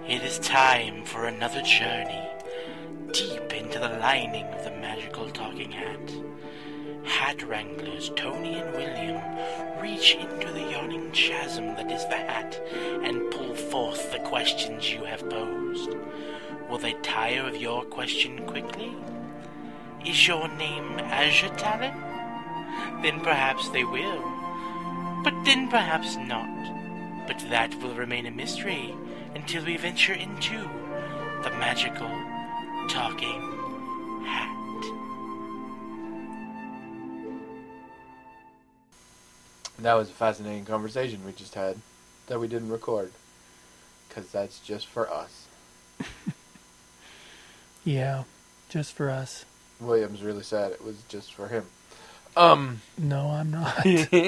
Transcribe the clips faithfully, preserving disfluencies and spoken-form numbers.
It is time for another journey deep into the lining of the magical talking hat. Hat wranglers Tony and William reach into the yawning chasm that is the hat and pull forth the questions you have posed. Will they tire of your question quickly? Is your name Azure Talon? Then perhaps they will. But then perhaps not. But that will remain a mystery until we venture into the magical talking hat. That was a fascinating conversation we just had that we didn't record. Because that's just for us. Yeah, just for us. William's really sad it was just for him. Um. No, I'm not.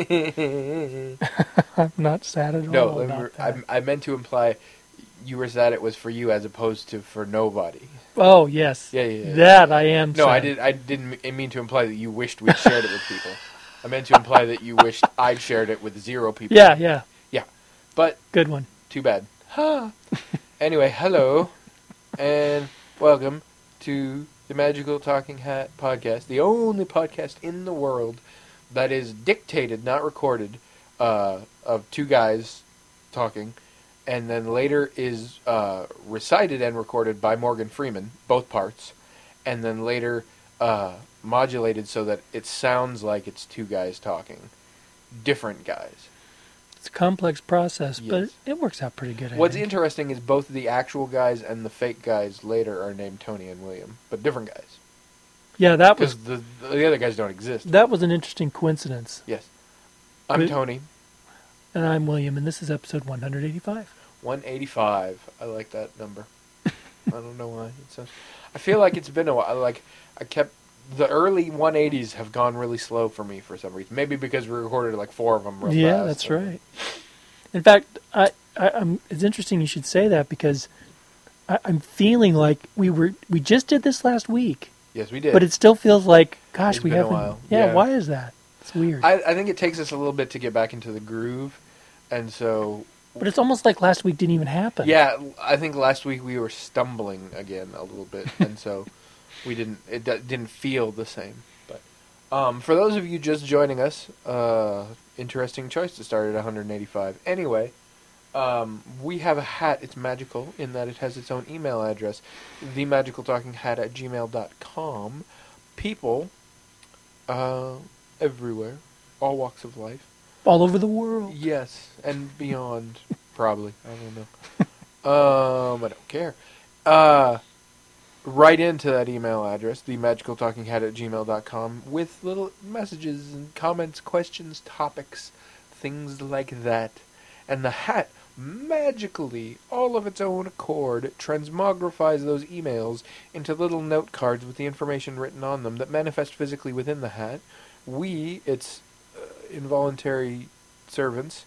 I'm not sad at all No, about that. I, I meant to imply you were sad it was for you as opposed to for nobody. Oh, yes. Yeah, yeah, yeah. That I am No, sad. I, did, I didn't mean to imply that you wished we'd shared it with people. I meant to imply that you wished I'd shared it with zero people. Yeah, yeah. Yeah. But, Good one. too bad. Huh. Anyway, hello, and welcome to the Magical Talking Hat podcast, the only podcast in the world that is dictated, not recorded, uh, of two guys talking, and then later is uh, recited and recorded by Morgan Freeman, both parts, and then later uh, modulated so that it sounds like it's two guys talking. Different guys. It's a complex process, Yes. but it works out pretty good, I What's think. interesting is both the actual guys and the fake guys later are named Tony and William, but different guys. Yeah, that was Because the, the other guys don't exist. that was an interesting coincidence. Yes. I'm But- Tony. And I'm William, and this is episode one eighty-five. one eighty-five. I like that number. I don't know why. It sounds, I feel like it's been a while. Like, I kept... The early one eighties have gone really slow for me for some reason. Maybe because we recorded like four of them real Yeah, fast. that's right. In fact, I, I, I'm, it's interesting you should say that because I, I'm feeling like we were we just did this last week, Yes, we did. but it still feels like, gosh, It's we been a haven't. while. Yeah, Yeah. why is that? It's weird. I, I think it takes us a little bit to get back into the groove. And so... but it's almost like last week didn't even happen. Yeah, I think last week we were stumbling again a little bit, and so we didn't. It d- didn't feel the same. But um, for those of you just joining us, uh, interesting choice to start at one eighty-five. Anyway, um, we have a hat. It's magical in that it has its own email address, themagicaltalkinghat at gmail dot com. People, uh, everywhere, all walks of life. All over the world. Yes, and beyond, probably. I don't know. Um, I don't care. Uh, write into that email address, themagicaltalkinghat at gmail dot com, with little messages and comments, questions, topics, things like that. And the hat magically, all of its own accord, transmogrifies those emails into little note cards with the information written on them that manifest physically within the hat. We, its uh, involuntary servants,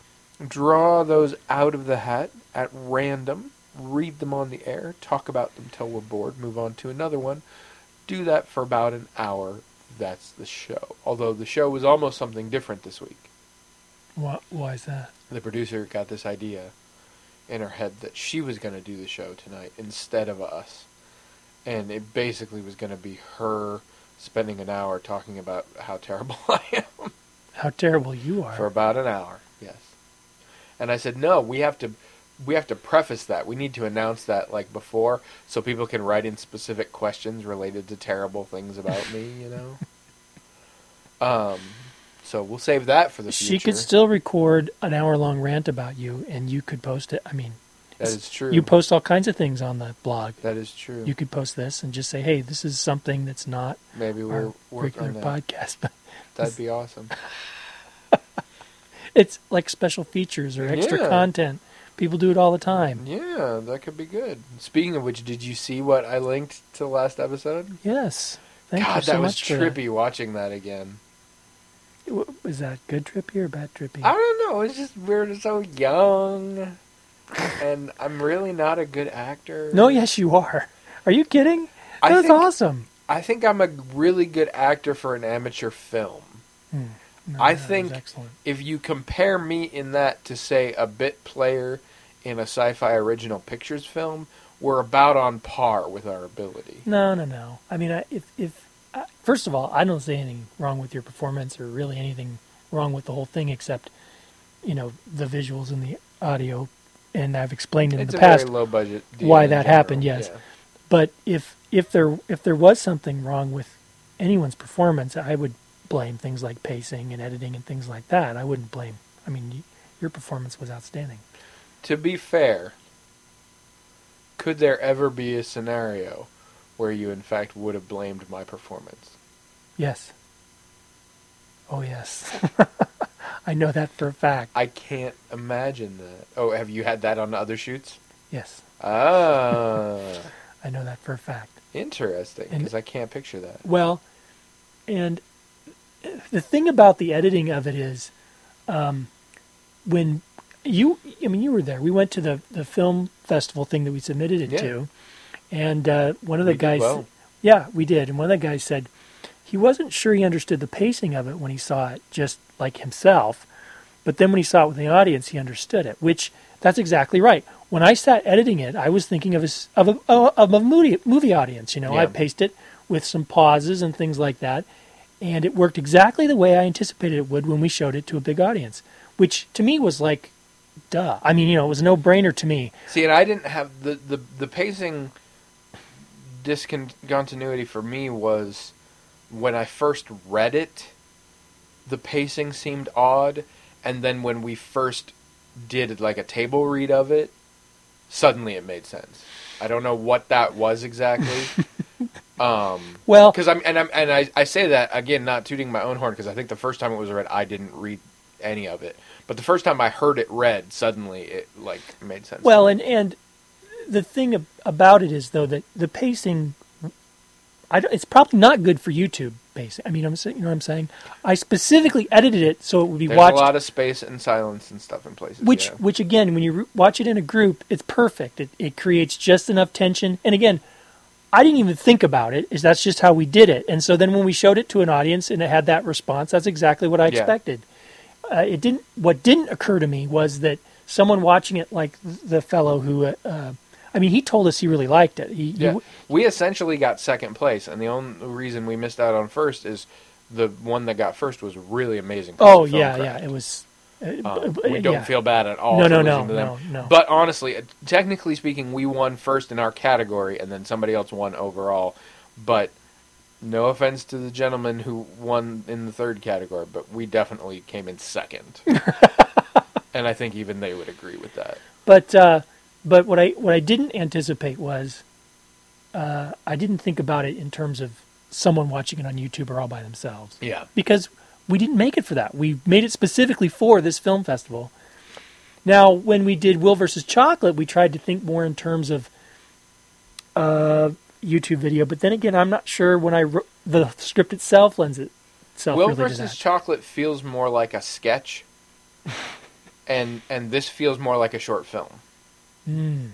draw those out of the hat at random, read them on the air, talk about them till we're bored, move on to another one. Do that for about an hour. That's the show. Although the show was almost something different this week. Why, why is that? The producer got this idea in her head that she was going to do the show tonight instead of us. And it basically was going to be her spending an hour talking about how terrible I am. How terrible you are. For about an hour, yes. And I said, no, we have to we have to preface that. We need to announce that like before so people can write in specific questions related to terrible things about me, you know? Um, so we'll save that for the She future. could still record an hour-long rant about you, and you could post it. I mean, That is true. you post all kinds of things on the blog. That is true. You could post this and just say, hey, this is something that's not Maybe our we'll work regular on that. podcast. But That'd be awesome. it's like special features or extra Yeah. content. People do it all the time. Yeah, that could be good. Speaking of which, did you see what I linked to last episode? Yes. Thank God, you so that was much for trippy watching that again. that. W- Was that good trippy or bad trippy? I don't know. It's just we're so young, and I'm really not a good actor. No, yes, you are. Are you kidding? I That was think- awesome. I think I'm a really good actor for an amateur film. Hmm. No, I that was think excellent. if you compare me in that to, say, a bit player in a sci-fi original pictures film, we're about on par with our ability. No, no, no. I mean, I, if if uh, first of all, I don't see anything wrong with your performance or really anything wrong with the whole thing except, you know, the visuals and the audio. And I've explained in it's the a past very low budget deal why in that general, happened. Yes, yeah. but if if there if there was something wrong with anyone's performance, I would blame things like pacing and editing and things like that. I wouldn't blame. I mean, y- your performance was outstanding. To be fair, could there ever be a scenario where you in fact would have blamed my performance? Yes. Oh yes. I know that for a fact. I can't imagine that. Oh, have you had that on other shoots? Yes, Ah, I know that for a fact. interesting, And- because I can't picture that. Well, and the thing about the editing of it is, um, when you, I mean, you were there. We went to the, the film festival thing that we submitted it Yeah. to, and uh, one of the We did guys, well. yeah, we did, and one of the guys said he wasn't sure he understood the pacing of it when he saw it just like himself, but then when he saw it with the audience, he understood it. Which that's exactly right. When I sat editing it, I was thinking of a s- of a, of a movie movie audience. You know, I Yeah. paced it with some pauses and things like that. And it worked exactly the way I anticipated it would when we showed it to a big audience, which to me was like, duh. I mean, you know, it was a no-brainer to me. See, and I didn't have the the, the pacing discontinuity for me was when I first read it, the pacing seemed odd, and then when we first did like a table read of it, suddenly it made sense. I don't know what that was exactly. um, Well, because I'm and I'm and I, I say that again, not tooting my own horn, because I think the first time it was read, I didn't read any of it, but the first time I heard it read, suddenly it like made sense. well, and and the thing ab- about it is though that the pacing, I don't, it's probably not good for YouTube pacing. I mean, I'm saying, you know what I'm saying? I specifically edited it so it would be There's watched. a lot of space and silence and stuff in places. Which, yeah. which again, when you re- watch it in a group, it's perfect. It, it creates just enough tension. And again, I didn't even think about it. Is that's just how we did it. And so then when we showed it to an audience and it had that response, that's exactly what I Yeah. expected. Uh, it didn't. What didn't occur to me was that someone watching it, like the fellow who, uh, uh, I mean, he told us he really liked it. He, Yeah, he, we essentially got second place, and the only reason we missed out on first is the one that got first was really amazing. oh film yeah, craft. yeah. It was. Uh, Um, b- we don't yeah. feel bad at all. No, for no, losing no, to them. no, no. But honestly, uh, technically speaking, we won first in our category, and then somebody else won overall. But no offense to the gentleman who won in the third category, but we definitely came in second. And I think even they would agree with that. But uh, but what I what I didn't anticipate was uh, I didn't think about it in terms of someone watching it on YouTube or all by themselves, Yeah. because we didn't make it for that. We made it specifically for this film festival. Now, when we did Will versus Chocolate, we tried to think more in terms of uh, YouTube video. But then again, I'm not sure when I wrote, the script itself lends itself Will really to versus that. Chocolate feels more like a sketch, and and this feels more like a short film. Mm.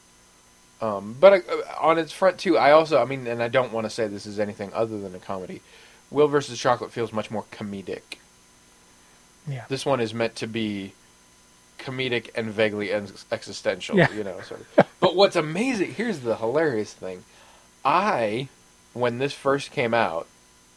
Um, but uh, on its front too, I also, I mean, and I don't want to say this is anything other than a comedy. Will versus Chocolate feels much more comedic. Yeah. This one is meant to be comedic and vaguely ex- existential, Yeah. you know. Sort of. But what's amazing, here's the hilarious thing. I, when this first came out,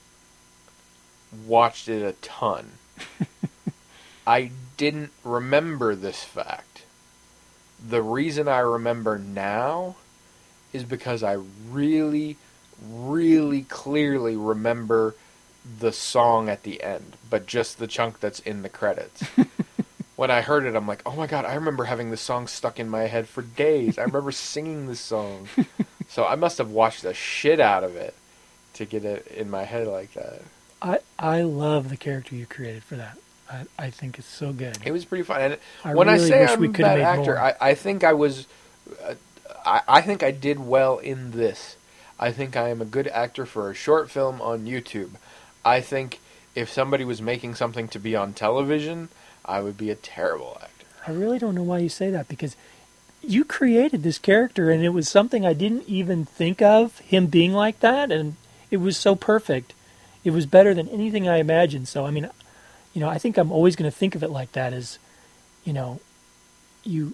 watched it a ton. I didn't remember this fact. The reason I remember now is because I really, really clearly remember the song at the end, but just the chunk that's in the credits. When I heard it, I'm like, oh my god, I remember having this song stuck in my head for days. I remember singing this song. So I must have watched the shit out of it to get it in my head like that. I I love the character you created for that. I, I think it's so good. It was pretty fun. And I when really I say wish I'm we a could have bad made actor, more. I, I think I was, uh, I, I think I did well in this. I think I am a good actor for a short film on YouTube. I think if somebody was making something to be on television, I would be a terrible actor. I really don't know why you say that, because you created this character and it was something I didn't even think of, him being like that, and it was so perfect. It was better than anything I imagined. So, I mean, you know, I think I'm always going to think of it like that as, you know, you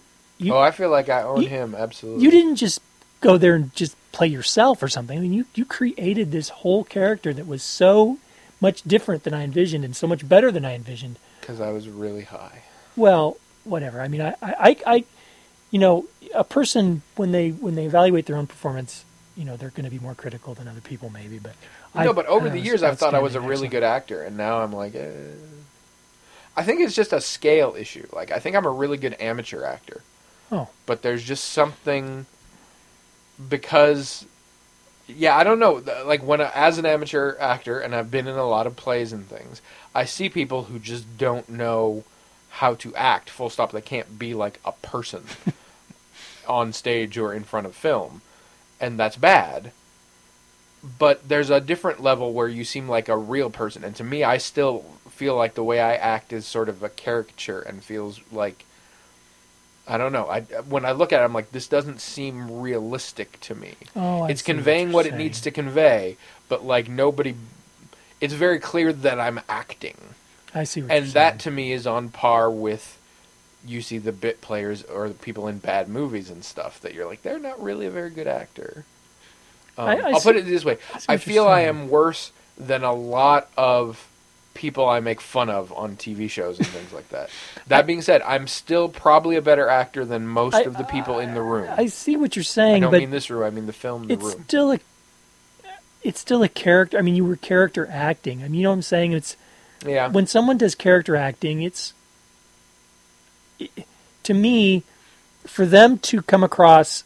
You, oh, I feel like I own you- him, absolutely. you didn't just go there and just play yourself or something. I mean, you, you created this whole character that was so much different than I envisioned and so much better than I envisioned. Because I was really high. Well, whatever. I mean, I, I, I, you know, a person when they when they evaluate their own performance, you know, they're going to be more critical than other people, maybe. But No, I, but over I the was years, I've thought I was a outstanding, really excellent. good actor, and now I'm like, eh. I think it's just a scale issue. Like, I think I'm a really good amateur actor, Oh, but there's just something because, yeah, I don't know. Like when I, as an amateur actor, and I've been in a lot of plays and things, I see people who just don't know how to act. Full stop. They can't be like a person on stage or in front of film, and that's bad. But there's a different level where you seem like a real person. And to me, I still feel like the way I act is sort of a caricature and feels like, I don't know. I, when I look at it, I'm like, this doesn't seem realistic to me. oh, I It's see conveying you're what it saying. needs to convey, but like nobody, it's very clear that I'm acting. I see what And you're that saying. to me is on par with, you see the bit players or the people in bad movies and stuff that you're like, they're not really a very good actor. Um, I- I I'll see- put it this way. I see I what you're feel I saying. am worse than a lot of people I make fun of on T V shows and things like that. That being said, I'm still probably a better actor than most I- of the people in the room. I see what you're I saying, don't but mean this room, I mean the film, the it's room. still a it's still a character. I mean, you were character acting. I mean, you know what I'm saying? It's Yeah. when someone does character acting, it's it, to me, for them to come across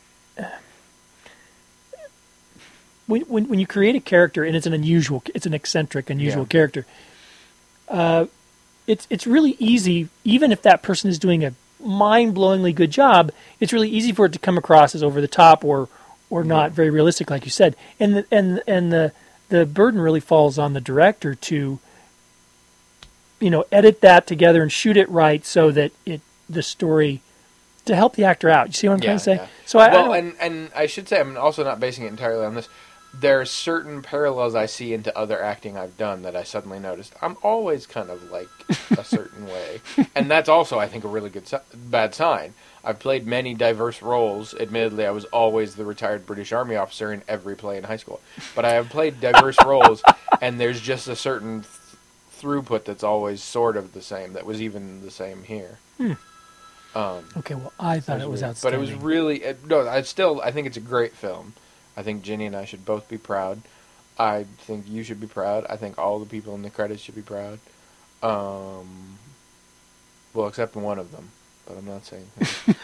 when, when when you create a character and it's an unusual, it's an eccentric, unusual Yeah. character. Uh, it's it's really easy, even if that person is doing a mind-blowingly good job. It's really easy for it to come across as over the top or or not very realistic, like you said. And the, and and the the burden really falls on the director to, you know, edit that together and shoot it right so that it the story to help the actor out. You see what I'm trying to say? yeah. So I, I well, don't- and and I should say I'm also not basing it entirely on this. There are certain parallels I see into other acting I've done that I suddenly noticed. I'm always kind of like a certain way, and that's also, I think, a really good si- bad sign. I've played many diverse roles. Admittedly, I was always the retired British Army officer in every play in high school, but I have played diverse roles, and there's just a certain th- throughput that's always sort of the same. That was even the same here. Hmm. Um, okay, well, I thought it was weird. outstanding. But it was really it, no. I still I think it's a great film. I think Ginny and I should both be proud. I think you should be proud. I think all the people in the credits should be proud. Um, well, except one of them, but I'm not saying. Who.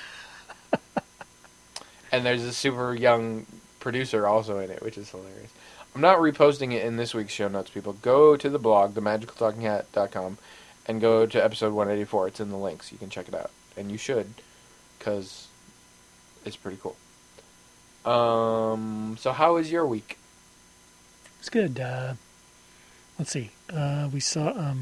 And there's a super young producer also in it, which is hilarious. I'm not reposting it in this week's show notes, people. Go to the blog, the magical talking hat dot com, and go to episode one eighty-four. It's in the links. You can check it out. And you should, because it's pretty cool. Um, so how was your week? It's good. Uh, let's see. Uh, we saw. Um,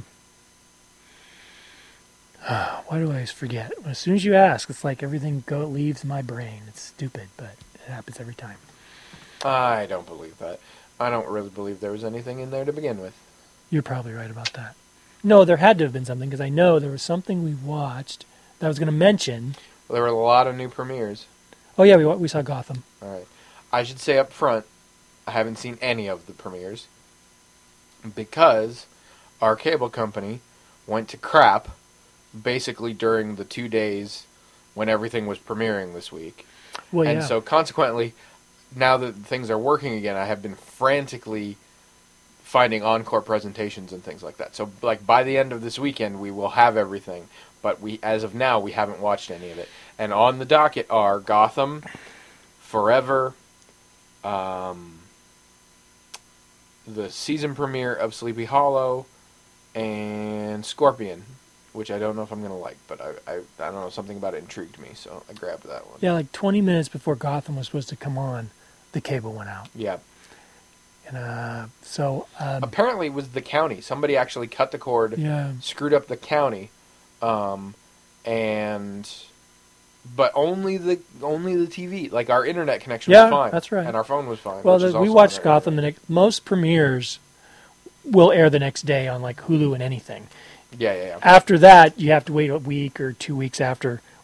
why do I always forget? As soon as you ask, it's like everything go leaves my brain. It's stupid, but it happens every time. I don't believe that. I don't really believe there was anything in there to begin with. You're probably right about that. No, there had to have been something because I know there was something we watched that I was going to mention. There were a lot of new premieres. Oh yeah, we wa- we saw Gotham. All right. I should say up front, I haven't seen any of the premieres because our cable company went to crap basically during the two days when everything was premiering this week. Well, and yeah. so consequently, now that things are working again, I have been frantically finding encore presentations and things like that. So like by the end of this weekend, we will have everything. But we, as of now, we haven't watched any of it. And on the docket are Gotham, Forever, um, the season premiere of Sleepy Hollow, and Scorpion, which I don't know if I'm going to like, but I, I I don't know, something about it intrigued me, so I grabbed that one. Yeah, like twenty minutes before Gotham was supposed to come on, the cable went out. Yeah. And uh, so, um, Apparently it was the county. Somebody actually cut the cord, yeah, screwed up the county, um, and but only the only the T V, like our internet connection Yeah, was fine. that's right. And our phone was fine. well, which is the, we also watched on our Gotham. The internet. next, most premieres will air the next day on like Hulu and anything. Yeah, yeah, yeah. After that, you have to wait a week or two weeks after,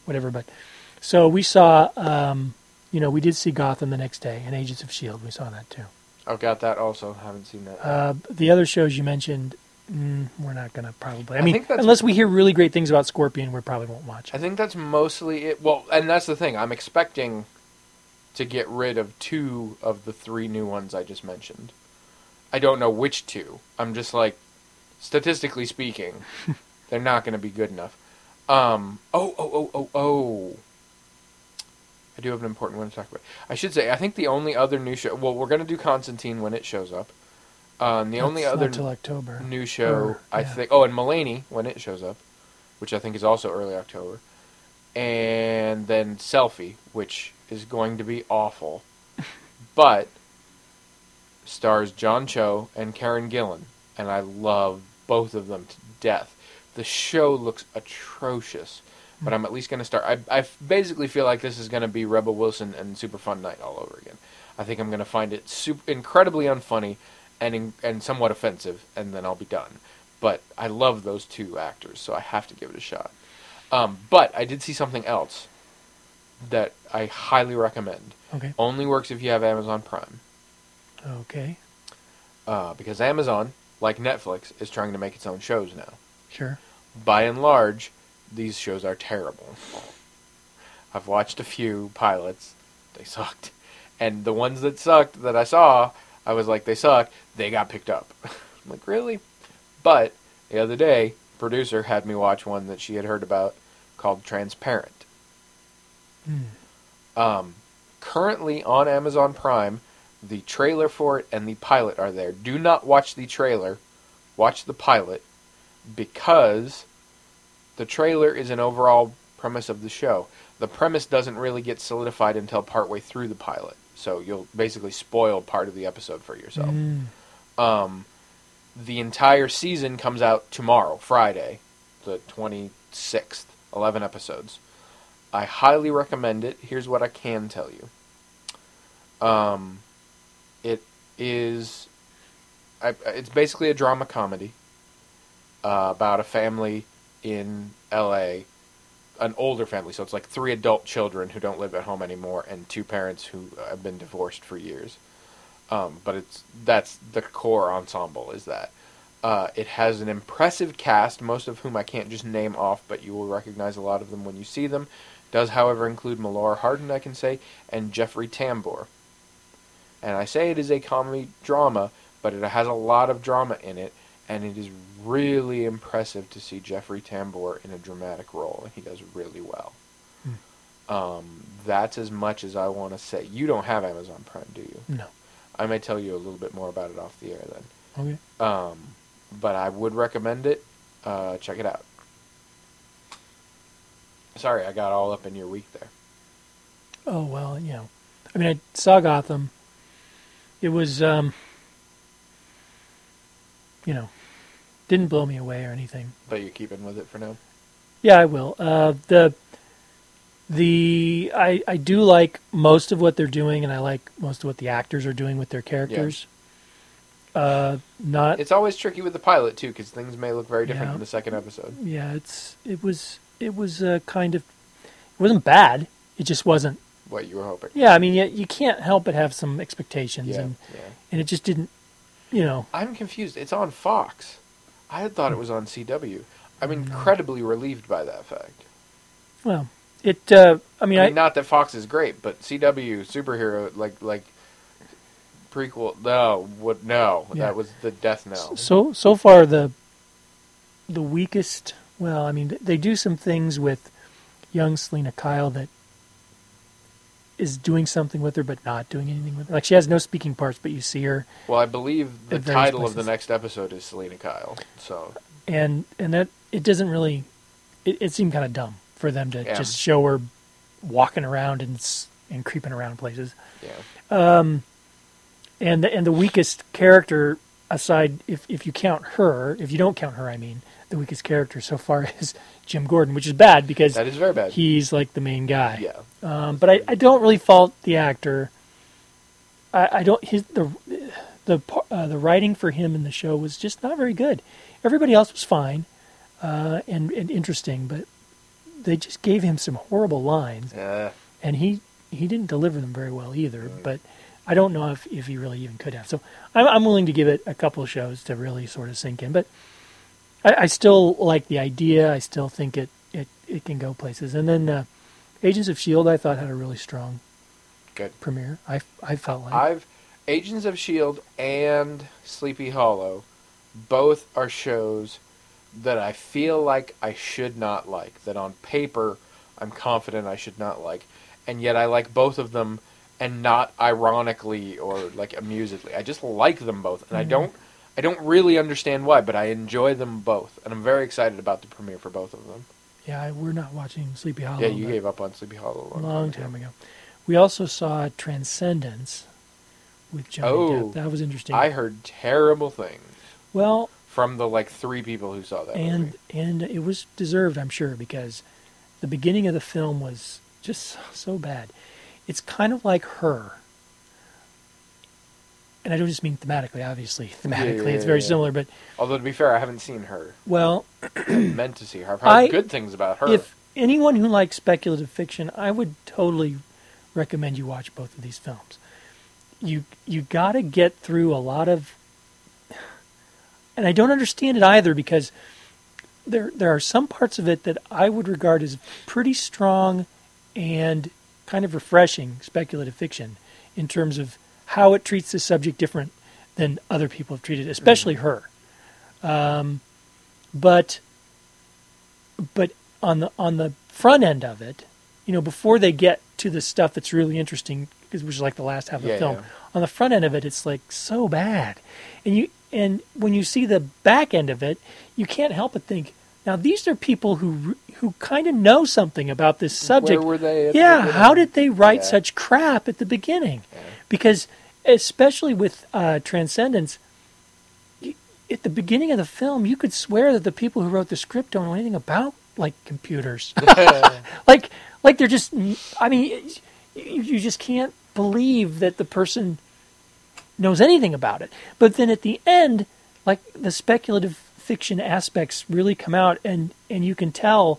whatever. But so we saw, um, you know, we did see Gotham the next day, and Agents of S H I E L D. We saw that too. I've got that also. Haven't seen that. Uh, the other shows you mentioned, mm, we're not going to probably. I, I mean, think that's- unless we hear really great things about Scorpion, we probably won't watch. I think that's mostly it. Well, and that's the thing. I'm expecting to get rid of two of the three new ones I just mentioned. I don't know which two. I'm just like, statistically speaking, they're not going to be good enough. Um, oh, oh, oh, oh, oh. I do have an important one to talk about. I should say, I think the only other new show... Well, we're going to do Constantine when it shows up. Um, the That's only other not till October. new show, Or, I yeah. think... Oh, and Mulaney when it shows up, which I think is also early October. And then Selfie, which is going to be awful. But stars John Cho and Karen Gillan. And I love both of them to death. The show looks atrocious. But I'm at least going to start... I, I basically feel like this is going to be Rebel Wilson and Super Fun Night all over again. I think I'm going to find it super, incredibly unfunny and in, and somewhat offensive, and then I'll be done. But I love those two actors, so I have to give it a shot. Um, but I did see something else that I highly recommend. Okay. Only works if you have Amazon Prime. Okay. Uh, because Amazon, like Netflix, is trying to make its own shows now. Sure. By and large, these shows are terrible. I've watched a few pilots. They sucked. And the ones that sucked that I saw, I was like, they suck. They got picked up. I'm like, really? But the other day, producer had me watch one that she had heard about called Transparent. Hmm. Um, currently on Amazon Prime, the trailer for it and the pilot are there. Do not watch the trailer. Watch the pilot. Because the trailer is an overall premise of the show. The premise doesn't really get solidified until partway through the pilot. So you'll basically spoil part of the episode for yourself. Mm. Um, the entire season comes out tomorrow, Friday, the twenty-sixth. eleven episodes. I highly recommend it. Here's what I can tell you. Um, it is... I, it's basically a drama comedy uh, about a family in L A, an older family, so it's like three adult children who don't live at home anymore and two parents who have been divorced for years. Um, but it's that's the core ensemble is that. Uh, it has an impressive cast, most of whom I can't just name off, but you will recognize a lot of them when you see them. Does, however, include Melora Hardin, I can say, and Jeffrey Tambor. And I say it is a comedy drama, but it has a lot of drama in it, and it is really impressive to see Jeffrey Tambor in a dramatic role, and he does really well. Hmm. Um, that's as much as I want to say. You don't have Amazon Prime, do you? No. I may tell you a little bit more about it off the air then. Okay. Um, but I would recommend it. Uh, check it out. Sorry, I got all up in your week there. Oh, well, you know. I mean, I saw Gotham. It was, um, you know, didn't blow me away or anything. But you're keeping with it for now? Yeah, I will. Uh, the, the, I, I do like most of what they're doing, and I like most of what the actors are doing with their characters. Yeah. Uh, not. It's always tricky with the pilot, too, because things may look very different Yeah. in the second episode. Yeah, it's, it was, it was uh, kind of, it wasn't bad. It just wasn't. What you were hoping. Yeah, I mean, you, you can't help but have some expectations, Yeah, and yeah. and it just didn't, you know. I'm confused. It's on Fox. I had thought it was on C W. I'm incredibly relieved by that fact. Well, it. Uh, I mean, I I, mean, not that Fox is great, but C W superhero like like prequel. No, what? No, Yeah. that was the death knell. so so far the the weakest. Well, I mean, they do some things with young Selena Kyle that is doing something with her, but not doing anything with her. Like, she has no speaking parts, but you see her, Well, I believe the At various title of the places. next episode is Selena Kyle. So and and that it doesn't really. It, it seemed kind of dumb for them to Yeah. just show her walking around and s- and creeping around places. yeah, Um, and the, and the weakest character, aside if if you count her, if you don't count her, I mean, the weakest character so far is Jim Gordon, which is bad because that is very bad. he's like the main guy. yeah, Um, but I, I don't really fault the actor. I, I don't his the the par- uh, the writing for him in the show was just not very good. Everybody else was fine uh, and and interesting, but they just gave him some horrible lines, Yeah. and he he didn't deliver them very well either. Right. But I don't know if, if he really even could have. So I'm, I'm willing to give it a couple of shows to really sort of sink in. But I, I still like the idea. I still think it, it, it can go places. And then uh, Agents of S H I E L D I thought had a really strong Good. premiere. I, I felt like. I've Agents of S H I E L D and Sleepy Hollow both are shows that I feel like I should not like. That on paper I'm confident I should not like. And yet I like both of them, and not ironically or like amusedly. I just like them both, and mm-hmm. I don't I don't really understand why, but I enjoy them both, and I'm very excited about the premiere for both of them. Yeah, I, we're not watching Sleepy Hollow. Yeah, you gave up on Sleepy Hollow a long, long time, time ago. We also saw Transcendence with Johnny oh, Depp. That was interesting. I heard terrible things. Well, from the like three people who saw that and movie. and it was deserved, I'm sure, because the beginning of the film was just so bad. It's kind of like Her. And I don't just mean thematically, obviously. Thematically, yeah, yeah, it's very yeah. similar, but... Although, to be fair, I haven't seen Her. Well... I meant to see her. I've heard I, good things about Her. If anyone who likes speculative fiction, I would totally recommend you watch both of these films. You you got to get through a lot of... And I don't understand it either, because there there are some parts of it that I would regard as pretty strong and kind of refreshing speculative fiction in terms of how it treats the subject different than other people have treated it, especially mm-hmm. Her. Um, but but on the on the front end of it, you know, before they get to the stuff that's really interesting, which is like the last half of yeah, the film, yeah. on the front end of it, it's like so bad, and you and when you see the back end of it, you can't help but think, now these are people who who kind of know something about this subject. Where were they? At yeah, the how did they write yeah. such crap at the beginning? Yeah. Because especially with uh, Transcendence, you, at the beginning of the film, you could swear that the people who wrote the script don't know anything about like computers. like like they're just. I mean, you, you just can't believe that the person knows anything about it. But then at the end, like the speculative fiction aspects really come out, and, and you can tell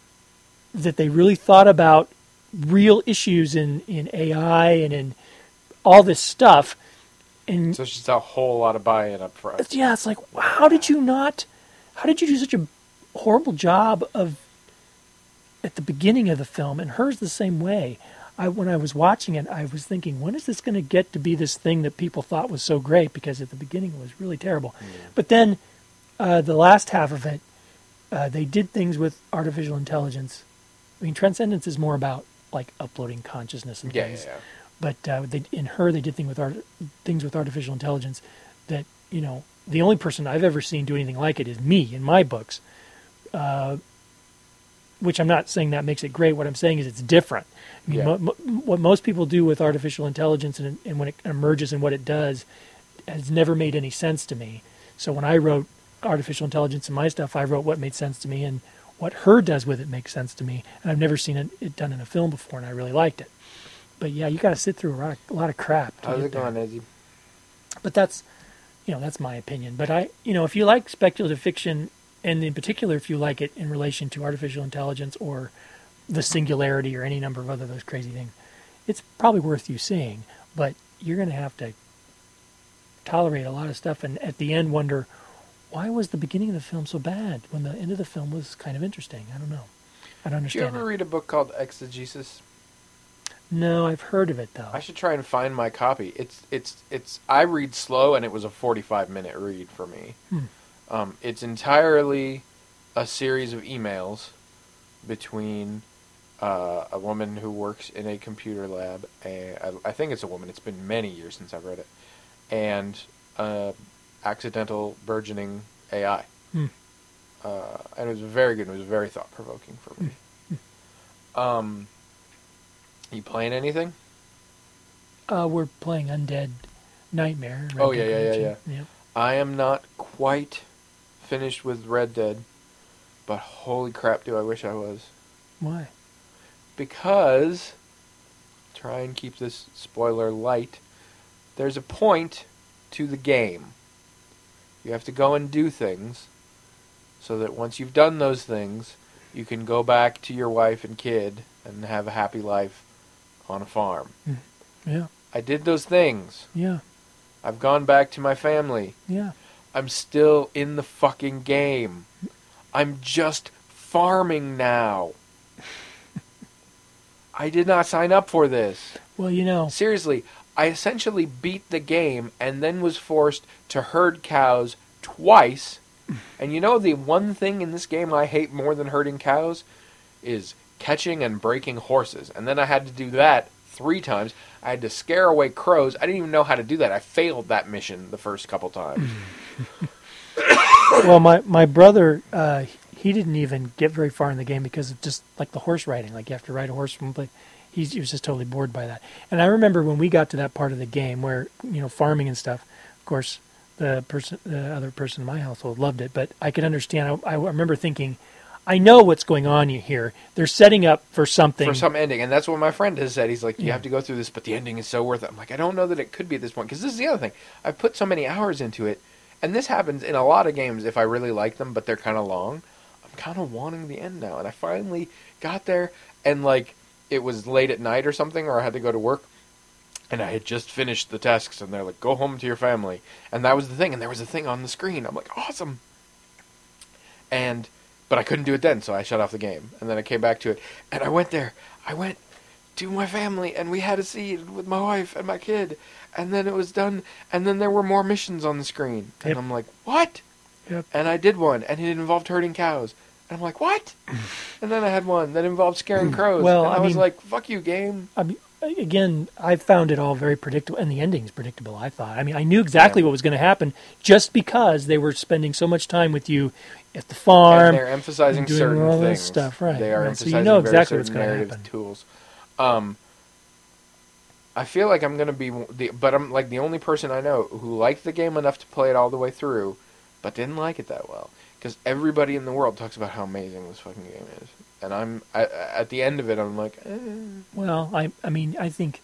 that they really thought about real issues in, in A I and in all this stuff. And so it's just a whole lot of buy-in up front. Yeah, it's like, wow, how did you not, how did you do such a horrible job of, at the beginning of the film? And Her's the same way. I, when I was watching it, I was thinking, when is this going to get to be this thing that people thought was so great? Because at the beginning it was really terrible. Mm. But then uh, the last half of it, uh, they did things with artificial intelligence. I mean, Transcendence is more about like uploading consciousness and yeah, things. Yeah, yeah. But uh, they, in Her, they did thing with art, things with artificial intelligence that, you know, the only person I've ever seen do anything like it is me in my books. Uh, which I'm not saying that makes it great. What I'm saying is it's different. I mean, yeah. mo- mo- what most people do with artificial intelligence and, and when it emerges and what it does has never made any sense to me. So when I wrote artificial intelligence in my stuff, I wrote what made sense to me, and what Her does with it makes sense to me. And I've never seen it, it done in a film before, and I really liked it. But yeah, you got to sit through a lot of, a lot of crap. To How's get it going, there. Izzy? But that's, you know, that's my opinion. But I, you know, if you like speculative fiction, and in particular, if you like it in relation to artificial intelligence or the singularity or any number of other those crazy things, it's probably worth you seeing. But you're going to have to tolerate a lot of stuff, and at the end wonder, why was the beginning of the film so bad when the end of the film was kind of interesting? I don't know. I don't understand. Did you ever it. read a book called Exegesis? No, I've heard of it though. I should try and find my copy. It's it's it's. I read slow, and it was a forty-five minute read for me. Hmm. Um, it's entirely a series of emails between uh, a woman who works in a computer lab, and I, I think it's a woman. It's been many years since I've read it, and uh, accidental burgeoning A I. Hmm. Uh, and it was very good. It was very thought provoking for me. Hmm. Um, you playing anything? Uh, we're playing Undead Nightmare. Red Oh Dead yeah, yeah, yeah, yeah, Redemption. Yep. I am not quite finished with Red Dead, but holy crap, do I wish I was. Why? Because, try and keep this spoiler light, there's a point to the game. You have to go and do things, so that once you've done those things, you can go back to your wife and kid and have a happy life on a farm. Yeah. I did those things. Yeah. I've gone back to my family. Yeah. I'm still in the fucking game. I'm just farming now. I did not sign up for this. Well, you know. Seriously, I essentially beat the game and then was forced to herd cows twice. And you know the one thing in this game I hate more than herding cows is catching and breaking horses. And then I had to do that three times. I had to scare away crows. I didn't even know how to do that. I failed that mission the first couple times. Well, my, my brother, uh, he didn't even get very far in the game because of just like the horse riding. Like you have to ride a horse from one place. He, he was just totally bored by that. And I remember when we got to that part of the game where, you know, farming and stuff, of course, the person, the other person in my household loved it, but I could understand. I, I remember thinking, I know what's going on here. They're setting up for something. For some ending. And that's what my friend has said. He's like, you Yeah. have to go through this, but the ending is so worth it. I'm like, I don't know that it could be at this point. Because this is the other thing. I've put so many hours into it. And this happens in a lot of games if I really like them, but they're kind of long. I'm kind of wanting the end now. And I finally got there, and like, it was late at night or something, or I had to go to work. And I had just finished the tasks, and they're like, go home to your family. And that was the thing. And there was a thing on the screen. I'm like, awesome. And... But I couldn't do it then, so I shut off the game. And then I came back to it. And I went there. I went to my family, and we had a seed with my wife and my kid. And then it was done. And then there were more missions on the screen. And Yep. I'm like, what? Yep. And I did one, and it involved herding cows. And I'm like, what? And then I had one that involved scaring crows. Well, and I, I was mean- like, fuck you, game. I mean, again, I found it all very predictable, and the ending's predictable, I thought. I mean, I knew exactly Yeah. what was going to happen just because they were spending so much time with you at the And farm. they're emphasizing and doing certain all this things. stuff, right, They are right. So you emphasizing know very exactly what's certain gonna narrative happen. tools. Um, I feel like I'm going to be... the, But I'm like the only person I know who liked the game enough to play it all the way through, but didn't like it that well. Because everybody in the world talks about how amazing this fucking game is. And I'm... I, at the end of it, I'm like... Eh. Well, I, I mean, I think,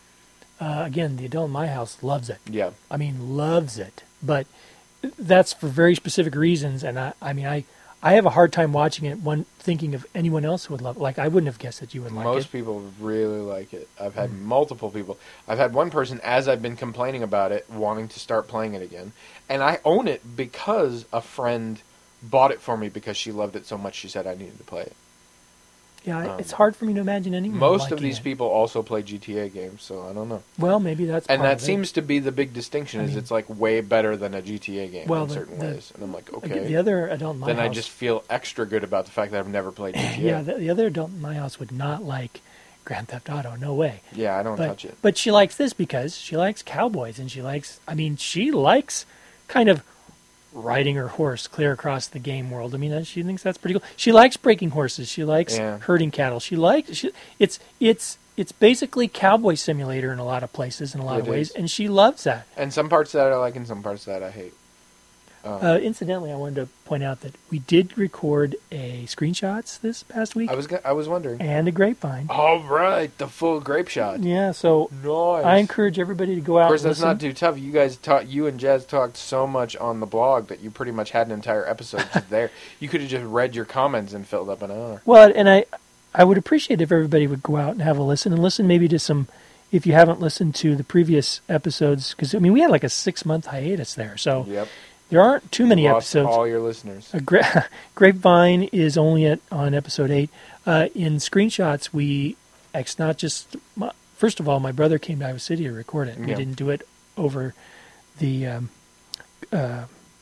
uh, again, the adult in my house loves it. Yeah. I mean, loves it. But that's for very specific reasons, and I, I mean, I, I have a hard time watching it, one thinking of anyone else who would love it. Like, I wouldn't have guessed that you would like Most it. people really like it. I've had Mm. multiple people. I've had one person, as I've been complaining about it, wanting to start playing it again. And I own it because a friend bought it for me because she loved it so much she said I needed to play it. Yeah, I- um, it's hard for me to imagine anyone Most of liking these it. people also play G T A games, so I don't know. Well, maybe that's And part that of it. seems to be the big distinction, I is mean- it's like way better than a G T A game Well, in the- certain the- ways. And I'm like, Again, okay. The other adult in my Then house, I just feel extra good about the fact that I've never played G T A. yeah, the, the other adult in my house would not like Grand Theft Auto. No way. Yeah, I don't But touch it. but she likes this because she likes cowboys, and she likes. I mean, she likes kind of riding her horse clear across the game world. I mean, uh, she thinks that's pretty cool. She likes breaking horses. She likes Yeah. herding cattle. She likes. She, it's it's it's basically Cowboy Simulator in a lot of places, in a lot It of ways, is. and she loves that. And some parts that I like and some parts that I hate. Um, Uh, incidentally, I wanted to point out that we did record a screenshots this past week I was go- I was wondering. and a grapevine. All right, the full grape shot. Yeah, so Nice. I encourage everybody to go out. Of course, and that's listen. not too tough. You guys talked. You and Jazz talked so much on the blog that you pretty much had an entire episode just there. You could have just read your comments and filled up an hour. Well, and I, I would appreciate if everybody would go out and have a listen and listen maybe to some, if you haven't listened to the previous episodes, because I mean we had like a six month hiatus there, so Yep. there aren't too many Lost episodes. all your listeners. A gra- Grapevine is only at on episode eight. Uh, in screenshots, we it's not just my, first of all, my brother came to Iowa City to record it. We Yeah. didn't do it over the um, uh,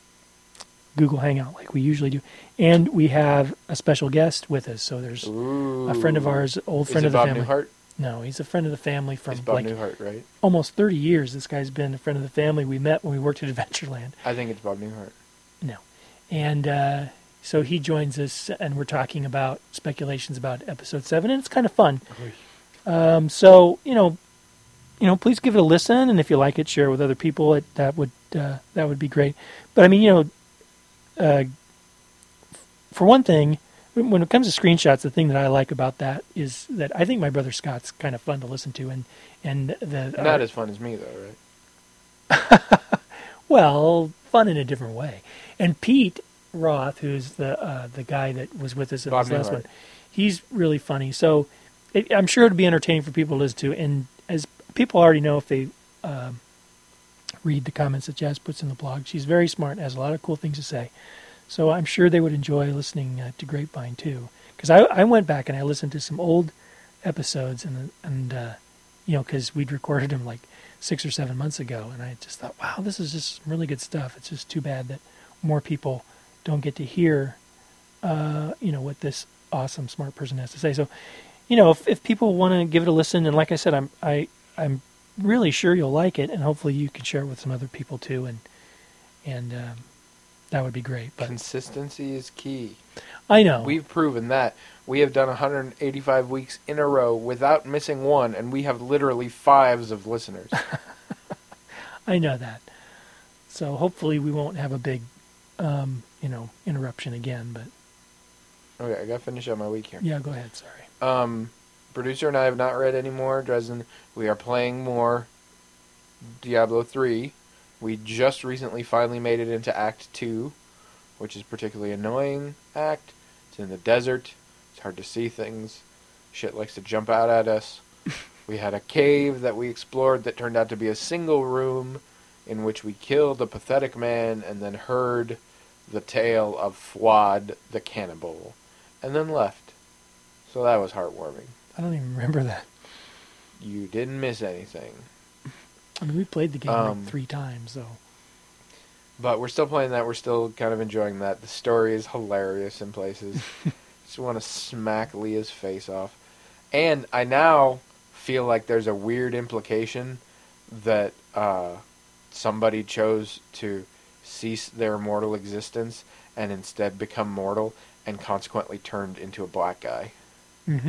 Google Hangout like we usually do, and we have a special guest with us. So there's Ooh. a friend of ours, old Is friend it of the Bob family. Newhart? No, he's a friend of the family from It's Bob like Newhart, right? almost thirty years. This guy's been a friend of the family. We met when we worked at Adventureland. I think it's Bob Newhart. No. And uh, so he joins us, and we're talking about speculations about episode seven, and it's kind of fun. Um, so, you know, you know, please give it a listen, and if you like it, share it with other people. It, that would uh, that would be great. But I mean, you know, uh, for one thing, when it comes to screenshots, the thing that I like about that is that I think my brother Scott's kind of fun to listen to, and and the Not our- as fun as me, though, right? well, fun in a different way. And Pete Roth, who's the uh, the guy that was with us in Bob this last Newhart. one. He's really funny. So it, I'm sure it'd be entertaining for people to listen to. And as people already know, if they um, read the comments that Jazz puts in the blog, she's very smart and has a lot of cool things to say. So I'm sure they would enjoy listening uh, to Grapevine too. Because I, I went back and I listened to some old episodes, and and uh, you know, because we'd recorded them like six or seven months ago, and I just thought, wow, this is just some really good stuff. It's just too bad that more people don't get to hear, uh, you know, what this awesome smart person has to say. So, you know, if if people want to give it a listen, and like I said, I'm I I'm really sure you'll like it, and hopefully you can share it with some other people too, and and um, that would be great. But Consistency is key. I know We've proven that. We have done one hundred eighty-five weeks in a row without missing one, and we have literally fives of listeners. I know that. So hopefully we won't have a big, um, you know, interruption again. But Okay, I gotta finish up my week here. yeah, go ahead. Sorry. Um, producer and I have not read any more Dresden. We are playing more Diablo three. We just recently finally made it into Act two, which is a particularly annoying act. It's in the desert. It's hard to see things. Shit likes to jump out at us. We had a cave that we explored that turned out to be a single room in which we killed a pathetic man and then heard the tale of Fuad the cannibal and then left. So that was heartwarming. I don't even remember that. You didn't miss anything. I mean, we played the game Um, like three times, so But we're still playing that. We're still kind of enjoying that. The story is hilarious in places. Just want to smack Leah's face off. And I now feel like there's a weird implication that uh, somebody chose to cease their mortal existence and instead become mortal and consequently turned into a black guy. mm-hmm.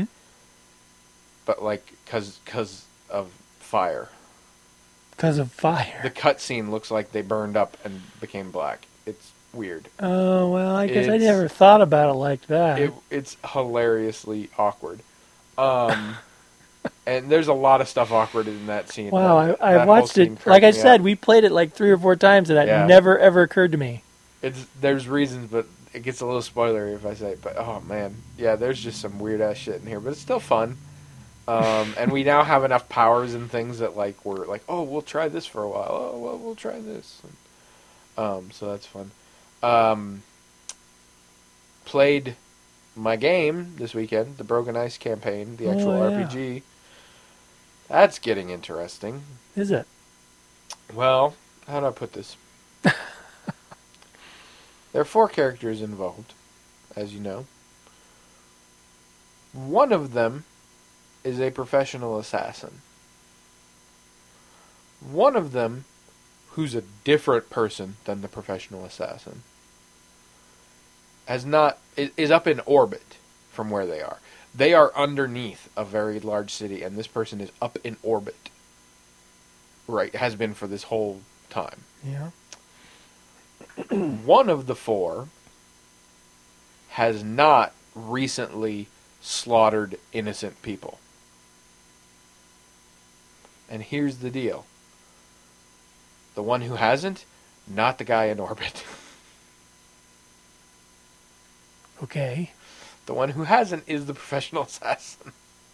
But like, cause, cause of fire. because of fire. The cutscene looks like they burned up and became black. It's weird. Oh well, I guess I It's- never thought about it like that. It, it's hilariously awkward. Um, and there's a lot of stuff awkward in that scene. wow, That- I, I that whole watched scene it. cracked Like I me said, up. we played it like three or four times, and that Yeah. never ever occurred to me. It's there's reasons, but it gets a little spoilery if I say it. But oh man, yeah, there's just some weird ass shit in here, but it's still fun. Um, and we now have enough powers and things that like we're like, oh, we'll try this for a while. Oh, well, we'll try this. Um, so that's fun. Um, played my game this weekend, the Broken Ice campaign, the actual Oh, yeah. R P G. That's getting interesting. Is it? Well, how do I put this? There are four characters involved, as you know. One of them is a professional assassin. One of them, who's a different person than the professional assassin, has not is, is up in orbit from where they are. They are underneath a very large city, and this person is up in orbit. Right, has been for this whole time. Yeah. One of the four has not recently slaughtered innocent people. And here's the deal. The one who hasn't, not the guy in orbit. Okay. The one who hasn't is the professional assassin.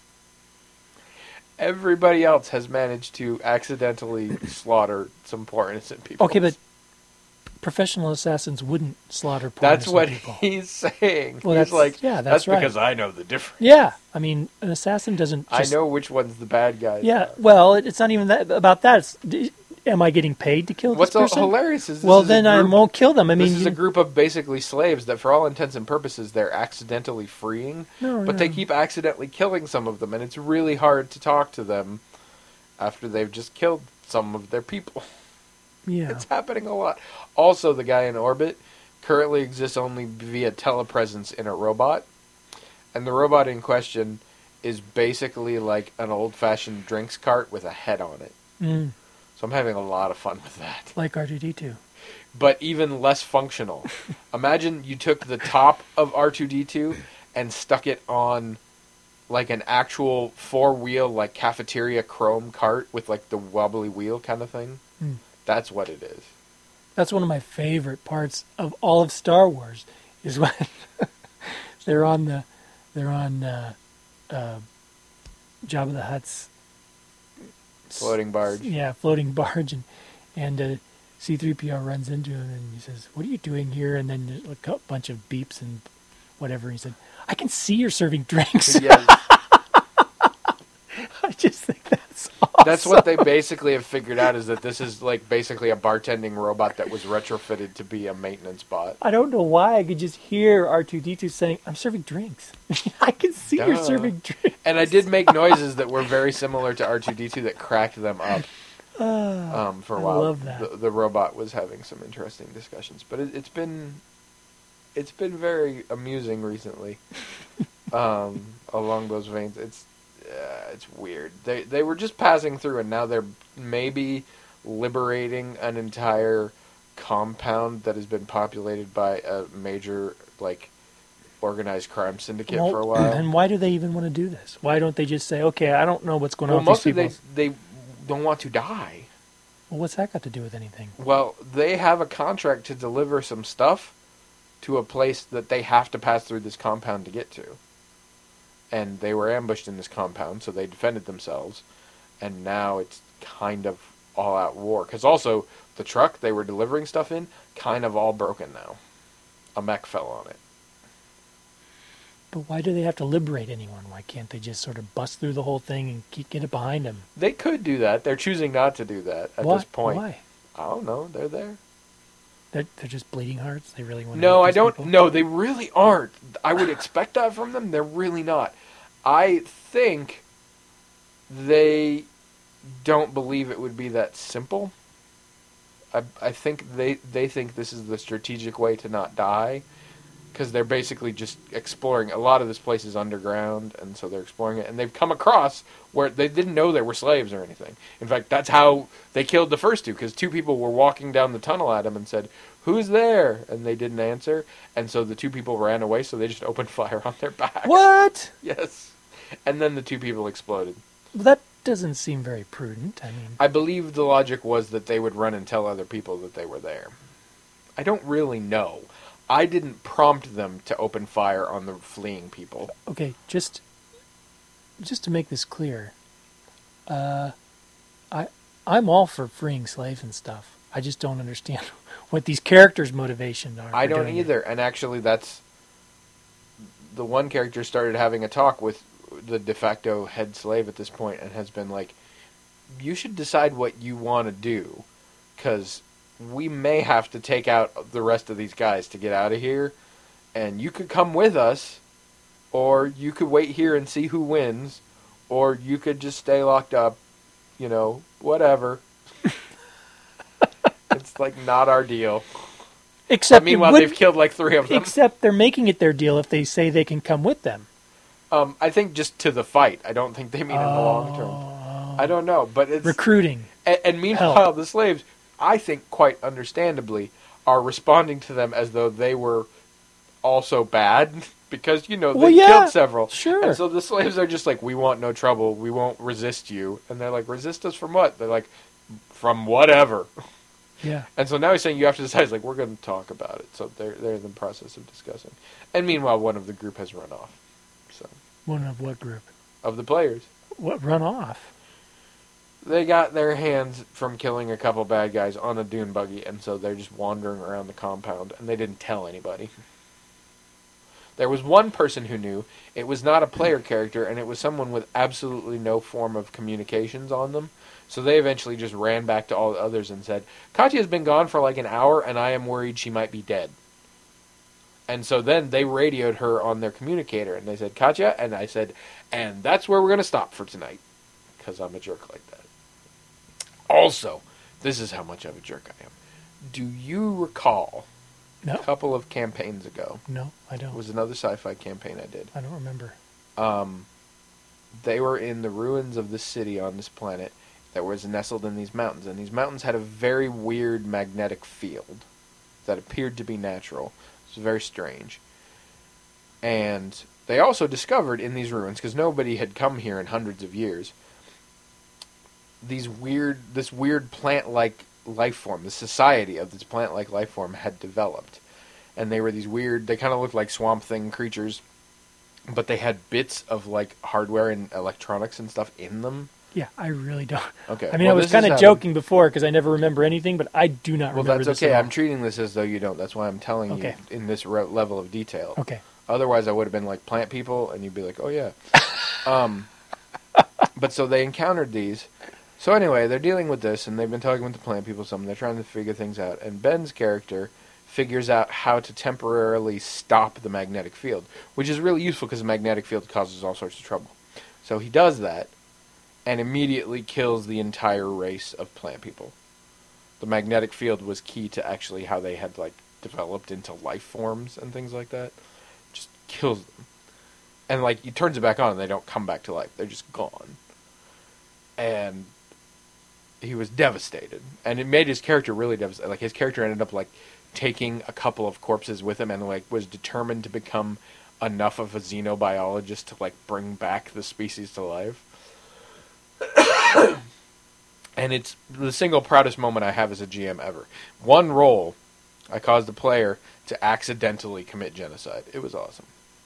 Everybody else has managed to accidentally slaughter some poor innocent people. Okay, but professional assassins wouldn't slaughter poor That's innocent what people. he's saying. Well, he's that's- like, yeah, that's right. because I know the difference. Yeah, I mean, an assassin doesn't. Just, I know which one's the bad guy. Yeah, well, it, it's not even that about that. It's, d- am I getting paid to kill What's this person? hilarious is this well, is a then I group- won't kill them. I mean, this is you- a group of basically slaves that, for all intents and purposes, they're accidentally freeing, No, but they no. keep accidentally killing some of them, and it's really hard to talk to them after they've just killed some of their people. yeah. It's happening a lot. Also, the guy in orbit currently exists only via telepresence in a robot, and the robot in question is basically like an old-fashioned drinks cart with a head on it. Mm, So I'm having a lot of fun with that. like R two D two. But even less functional. Imagine you took the top of R two D two and stuck it on like an actual four-wheel, like cafeteria chrome cart with like the wobbly wheel kind of thing. Hmm. That's what it is. That's one of my favorite parts of all of Star Wars is when they're on the they're on uh, uh, Jabba the Hutt's Floating barge. Yeah, floating barge, and and uh, C three P O runs into him and he says, "What are you doing here?" And then a bunch of beeps and whatever. He said, "I can see you're serving drinks." Yes. I just think that's awesome. That's what they basically have figured out, is that this is like basically a bartending robot that was retrofitted to be a maintenance bot. I don't know why I could just hear R two D two saying, "I'm serving drinks." I can see Duh. you're serving drinks. And I did make noises that were very similar to R two D two that cracked them up. Uh, Um, for a I while, love that. The, the robot was having some interesting discussions, but it, it's been it's been very amusing recently. um, along those veins, it's uh, it's weird. They they were just passing through, and now they're maybe liberating an entire compound that has been populated by a major like organized crime syndicate Well, for a while. And why do they even want to do this? Why don't they just say, "Okay, I don't know what's going Well, on with mostly these people"? they they don't want to die. Well, what's that got to do with anything? Well, they have a contract to deliver some stuff to a place that they have to pass through this compound to get to. And they were ambushed in this compound, so they defended themselves. And now it's kind of all-out war. Because also, the truck they were delivering stuff in, kind of all broken now. A mech fell on it. But why do they have to liberate anyone? Why can't they just sort of bust through the whole thing and keep, get it behind them? They could do that. They're choosing not to do that at why? this point. Why? I don't know. They're there. They're, they're just bleeding hearts? They really want to No, help I these don't. people? No, they really aren't. I would expect that from them. They're really not. I think they don't believe it would be that simple. I I think they they think this is the strategic way to not die, because they're basically just exploring. A lot of this place is underground, and so they're exploring it. And they've come across where they didn't know there were slaves or anything. In fact, that's how they killed the first two, because two people were walking down the tunnel at them and said, "Who's there?" And they didn't answer. And so the two people ran away, so they just opened fire on their backs. What? Yes. And then the two people exploded. Well, that doesn't seem very prudent. I mean, I believe the logic was that they would run and tell other people that they were there. I don't really know. I didn't prompt them to open fire on the fleeing people. okay, just just to make this clear, uh, I I'm all for freeing slaves and stuff. I just don't understand what these characters' motivations are. I for don't doing it. either. And actually, that's the one character started having a talk with the de facto head slave at this point and has been like, you should decide what you want to do, because we may have to take out the rest of these guys to get out of here, and you could come with us, or you could wait here and see who wins, or you could just stay locked up, you know, whatever. It's like not our deal. Except But meanwhile, it would- they've killed like three of them. Except they're making it their deal if they say they can come with them. Um, I think just to the fight. I don't think they mean in the long term. I don't know, but it's Recruiting. And, and meanwhile, Help. the slaves, I think, quite understandably, are responding to them as though they were also bad because you know they Well, yeah, killed several. sure. And so the slaves are just like, we want no trouble. We won't resist you. And they're like, resist us from what? They're like, from whatever. Yeah. And so now he's saying you have to decide. He's like, we're going to talk about it. So they're they're in the process of discussing. And meanwhile, one of the group has run off. So One of what group? of the players. What run off? They got their hands from killing a couple bad guys on a dune buggy, and so they're just wandering around the compound, and they didn't tell anybody. There was one person who knew. It was not a player character, and it was someone with absolutely no form of communications on them. So they eventually just ran back to all the others and said, Katya's been gone for like an hour, and I am worried she might be dead. And so then they radioed her on their communicator, and they said, Katya, and I said, and that's where we're going to stop for tonight, because I'm a jerk like that. Also, this is how much of a jerk I am. Do you recall No. a couple of campaigns ago? No, I don't. It was another sci-fi campaign I did. I don't remember. Um, they were in the ruins of this city on this planet that was nestled in these mountains, and these mountains had a very weird magnetic field that appeared to be natural. It was very strange. And they also discovered in these ruins, because nobody had come here in hundreds of years, these weird, this weird plant-like life form, the society of this plant-like life form had developed. And they were these weird, they kind of looked like Swamp Thing creatures, but they had bits of like hardware and electronics and stuff in them. Yeah, I really don't. Okay. I mean, well, I was this kind is of how- joking before because I never remember anything, but I do not Well, remember that's this okay. at all. I'm treating this as though you don't. That's why I'm telling Okay. you in this re- level of detail. Okay. Otherwise, I would have been like plant people, and you'd be like, "Oh yeah." um, but so they encountered these. So anyway, they're dealing with this, and they've been talking with the plant people. Some they're trying to figure things out, and Ben's character figures out how to temporarily stop the magnetic field, which is really useful because the magnetic field causes all sorts of trouble. So he does that, and immediately kills the entire race of plant people. The magnetic field was key to actually how they had like developed into life forms and things like that. Just kills them. And like he turns it back on and they don't come back to life. They're just gone. And he was devastated. And it made his character really devastated. Like his character ended up like taking a couple of corpses with him and like was determined to become enough of a xenobiologist to like bring back the species to life. And it's the single proudest moment I have as a G M ever. One roll, I caused a player to accidentally commit genocide. It was awesome.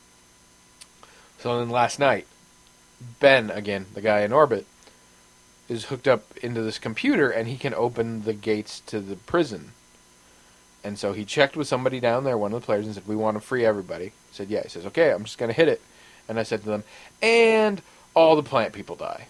So then last night, Ben, again, the guy in orbit, is hooked up into this computer and he can open the gates to the prison. And so he checked with somebody down there, one of the players, and said, "We want to free everybody." I said, "Yeah." He says, "Okay, I'm just going to hit it." And I said to them, "And all the plant people die."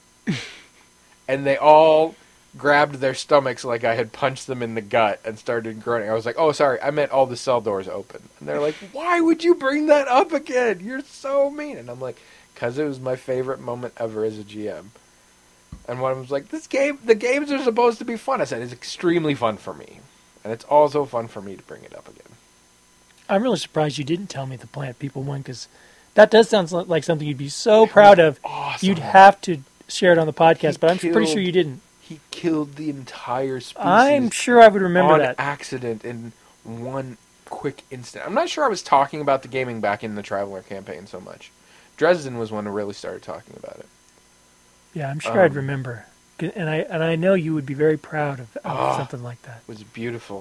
And they all grabbed their stomachs like I had punched them in the gut and started groaning. I was like, "Oh, sorry, I meant all the cell doors open." And they're like, "Why would you bring that up again? You're so mean." And I'm like, "Because it was my favorite moment ever as a G M." And one of them was like, "This game, the games are supposed to be fun." I said, "It's extremely fun for me. And it's also fun for me to bring it up again." I'm really surprised you didn't tell me the plant people one because that does sound like something you'd be so proud of. Awesome. You'd have to share it on the podcast, He but I'm pretty killed- sure you didn't. He killed the entire species. I'm sure I would remember on that. accident in one quick instant. I'm not sure I was talking about the gaming back in the Traveler campaign so much. Dresden was when I really started talking about it. Yeah, I'm sure I'd Um, remember. And I and I know you would be very proud of, of Ah. something like that. It was beautiful.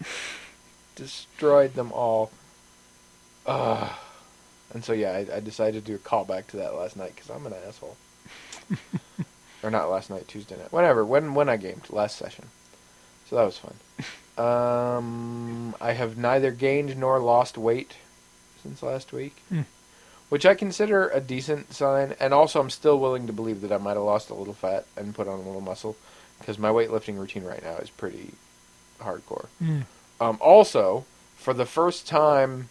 Destroyed them all. Ugh. And so, yeah, I, I decided to do a callback to that last night because I'm an asshole. Or not last night, Tuesday night. Whatever, when when I gamed, last session. So that was fun. Um, I have neither gained nor lost weight since last week. Hmm. Which I consider a decent sign. And also, I'm still willing to believe that I might have lost a little fat and put on a little muscle. Because my weightlifting routine right now is pretty hardcore. Mm. Um, also, for the first time,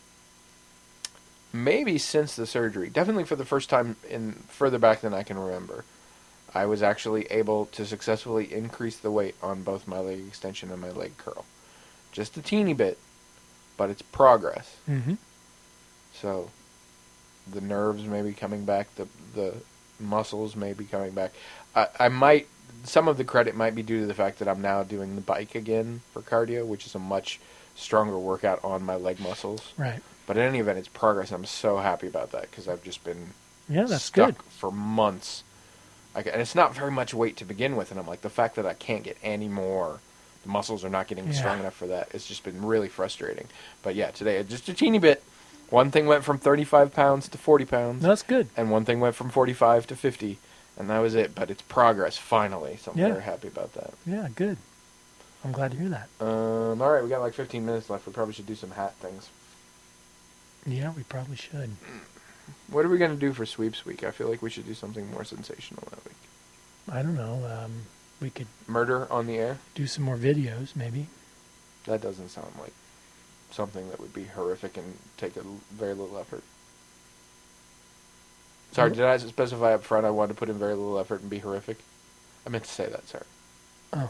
maybe since the surgery, definitely for the first time in further back than I can remember, I was actually able to successfully increase the weight on both my leg extension and my leg curl. Just a teeny bit, but it's progress. Mm-hmm. So, the nerves may be coming back, the the muscles may be coming back. I, I might, some of the credit might be due to the fact that I'm now doing the bike again for cardio, which is a much stronger workout on my leg muscles. Right. But in any event, it's progress. I'm so happy about that because I've just been Yeah, that's stuck good. for months. I, ca- and it's not very much weight to begin with, and I'm like, the fact that I can't get any more, the muscles are not getting Yeah. strong enough for that, it's just been really frustrating. But yeah, today, just a teeny bit. One thing went from thirty-five pounds to forty pounds, No, that's good. and one thing went from forty-five to fifty, and that was it. But it's progress, finally, so I'm Yeah. very happy about that. Yeah, good. I'm glad to hear that. Um, all right, we got like fifteen minutes left. We probably should do some hat things. Yeah, we probably should. What are we going to do for sweeps week? I feel like we should do something more sensational that week. I don't know. Um, we could Murder on the air? do some more videos, maybe. That doesn't sound like something that would be horrific and take a l- very little effort. Sorry, Mhm. did I specify up front I wanted to put in very little effort and be horrific? I meant to say that, sorry. Oh.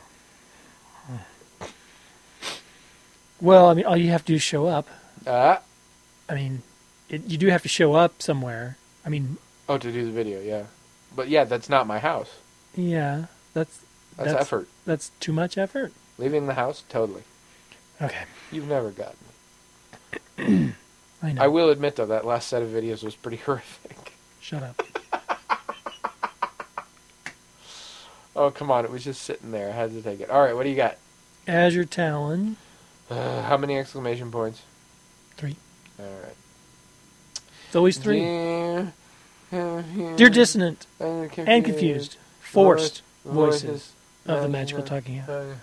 Well, I mean, all you have to do is show up. Ah, I mean, it, you do have to show up somewhere. I mean, oh, to do the video, yeah. But yeah, that's not my house. yeah, that's That's, That's- effort. that's too much effort. Leaving the house, totally. Okay, You've never gotten me. I know. I will admit, though, that last set of videos was pretty horrific. Shut up. Oh, come on. It was just sitting there. I had to take it. All right, what do you got? Azure Talon. Uh, how many exclamation points? Three. All right. It's always three. Dear, Dear Dissonant and confused, and Confused. Forced voices, voices of the uh, Magical uh, Talking Hat. uh,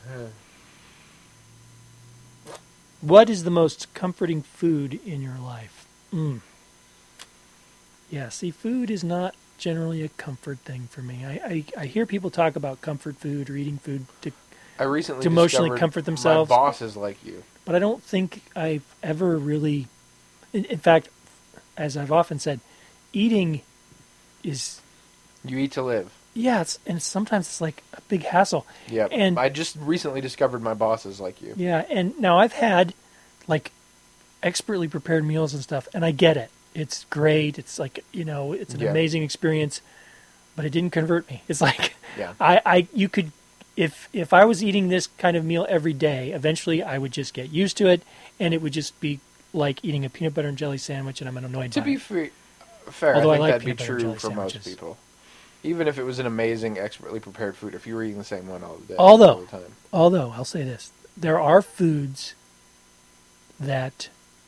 What is the most comforting food in your life? Mm. Yeah, see, food is not generally a comfort thing for me. I, I, I hear people talk about comfort food or eating food, to, I recently To emotionally discovered comfort themselves. My boss is like you. but I don't think I've ever really... In, in fact, as I've often said, eating is... You eat to live. Yeah, it's, and sometimes it's like a big hassle. Yeah, And- I just recently discovered my boss is like you. Yeah, and now I've had like expertly prepared meals and stuff, and I get it. It's great. It's like, you know, it's an Yeah. amazing experience, but it didn't convert me. It's like Yeah. I, I you could if if I was eating this kind of meal every day, eventually I would just get used to it, and it would just be like eating a peanut butter and jelly sandwich, and I'm annoyed To by be it. fa- fair, Although I I think like that'd be peanut butter and true jelly for most sandwiches. people. Even if it was an amazing, expertly prepared food, if you were eating the same one all the day, Although- all the time. Although I'll say this, there are foods that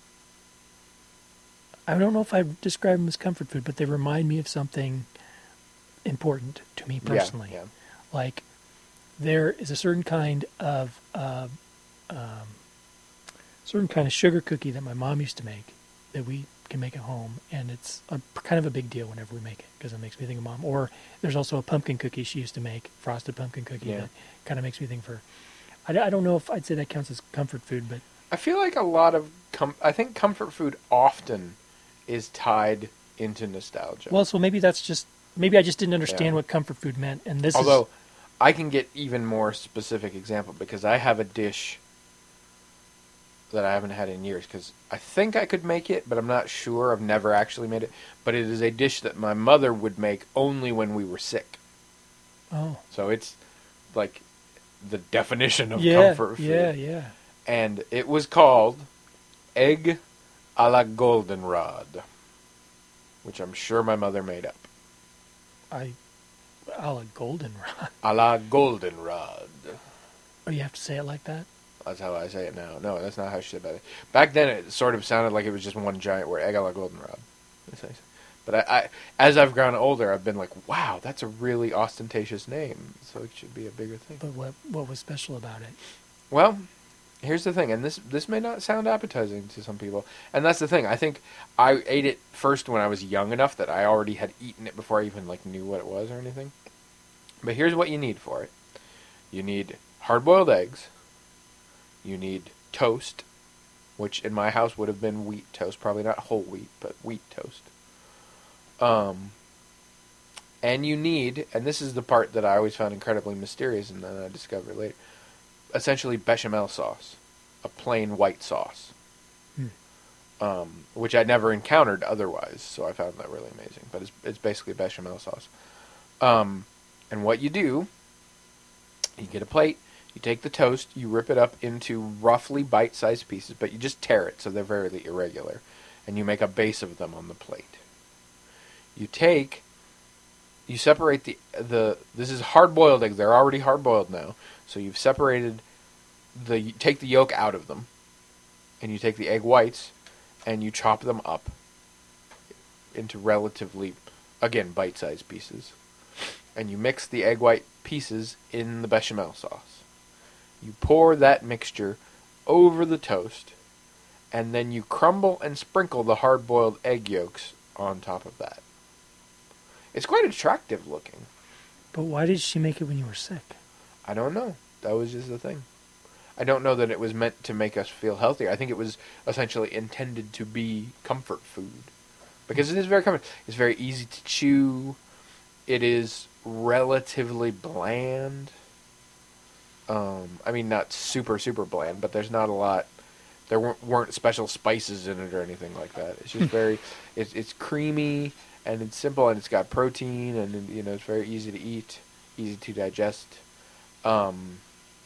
I don't know if I describe them as comfort food, but they remind me of something important to me personally. Yeah, yeah. Like there is a certain kind of uh, um, certain kind of sugar cookie that my mom used to make that we can make at home, and it's a, kind of a big deal whenever we make it because it makes me think of mom. Or there's also a pumpkin cookie she used to make, frosted pumpkin cookie, Yeah. that kind of makes me think of her. I, I don't know if I'd say that counts as comfort food, but I feel like a lot of, com- I think comfort food often is tied into nostalgia. well, so maybe that's just maybe I just didn't understand Yeah. what comfort food meant, and this Although, is I can get even more specific example because I have a dish that I haven't had in years because I think I could make it, but I'm not sure. I've never actually made it. But it is a dish that my mother would make only when we were sick. oh So it's like the definition of yeah comfort food. yeah yeah. And it was called egg a la goldenrod, which I'm sure my mother made up. I a la goldenrod. A la goldenrod. Oh, you have to say it like that. That's how I say it now. No, that's not how she said it. Back then, it sort of sounded like it was just one giant word, egg a la goldenrod. But I, I, as I've grown older, I've been like, wow, that's a really ostentatious name. So it should be a bigger thing. But what what was special about it? Well, here's the thing, and this this may not sound appetizing to some people, and that's the thing. I think I ate it first when I was young enough that I already had eaten it before I even like knew what it was or anything. But here's what you need for it: you need hard-boiled eggs. You need toast, which in my house would have been wheat toast, probably not whole wheat, but wheat toast. Um, and you need, and this is the part that I always found incredibly mysterious, and then I discovered later, essentially bechamel sauce, a plain white sauce, Hmm. um, which I'd never encountered otherwise, so I found that really amazing. But it's it's basically bechamel sauce. Um, and what you do, you get a plate. You take the toast, you rip it up into roughly bite-sized pieces, but you just tear it so they're very irregular, and you make a base of them on the plate. You take, you separate the, the this is hard-boiled eggs, they're already hard-boiled now, so you've separated, the you take the yolk out of them, and you take the egg whites, and you chop them up into relatively, again, bite-sized pieces, and you mix the egg white pieces in the bechamel sauce. You pour that mixture over the toast, and then you crumble and sprinkle the hard-boiled egg yolks on top of that. It's quite attractive looking. But why did she make it when you were sick? I don't know. That was just the thing. I don't know that it was meant to make us feel healthier. I think it was essentially intended to be comfort food. Because it is very comfort. It's very easy to chew. It is relatively bland. Um, I mean, not super, super bland, but there's not a lot. There weren't, weren't special spices in it or anything like that. It's just very, it's it's creamy and it's simple and it's got protein and you know it's very easy to eat, easy to digest. Um,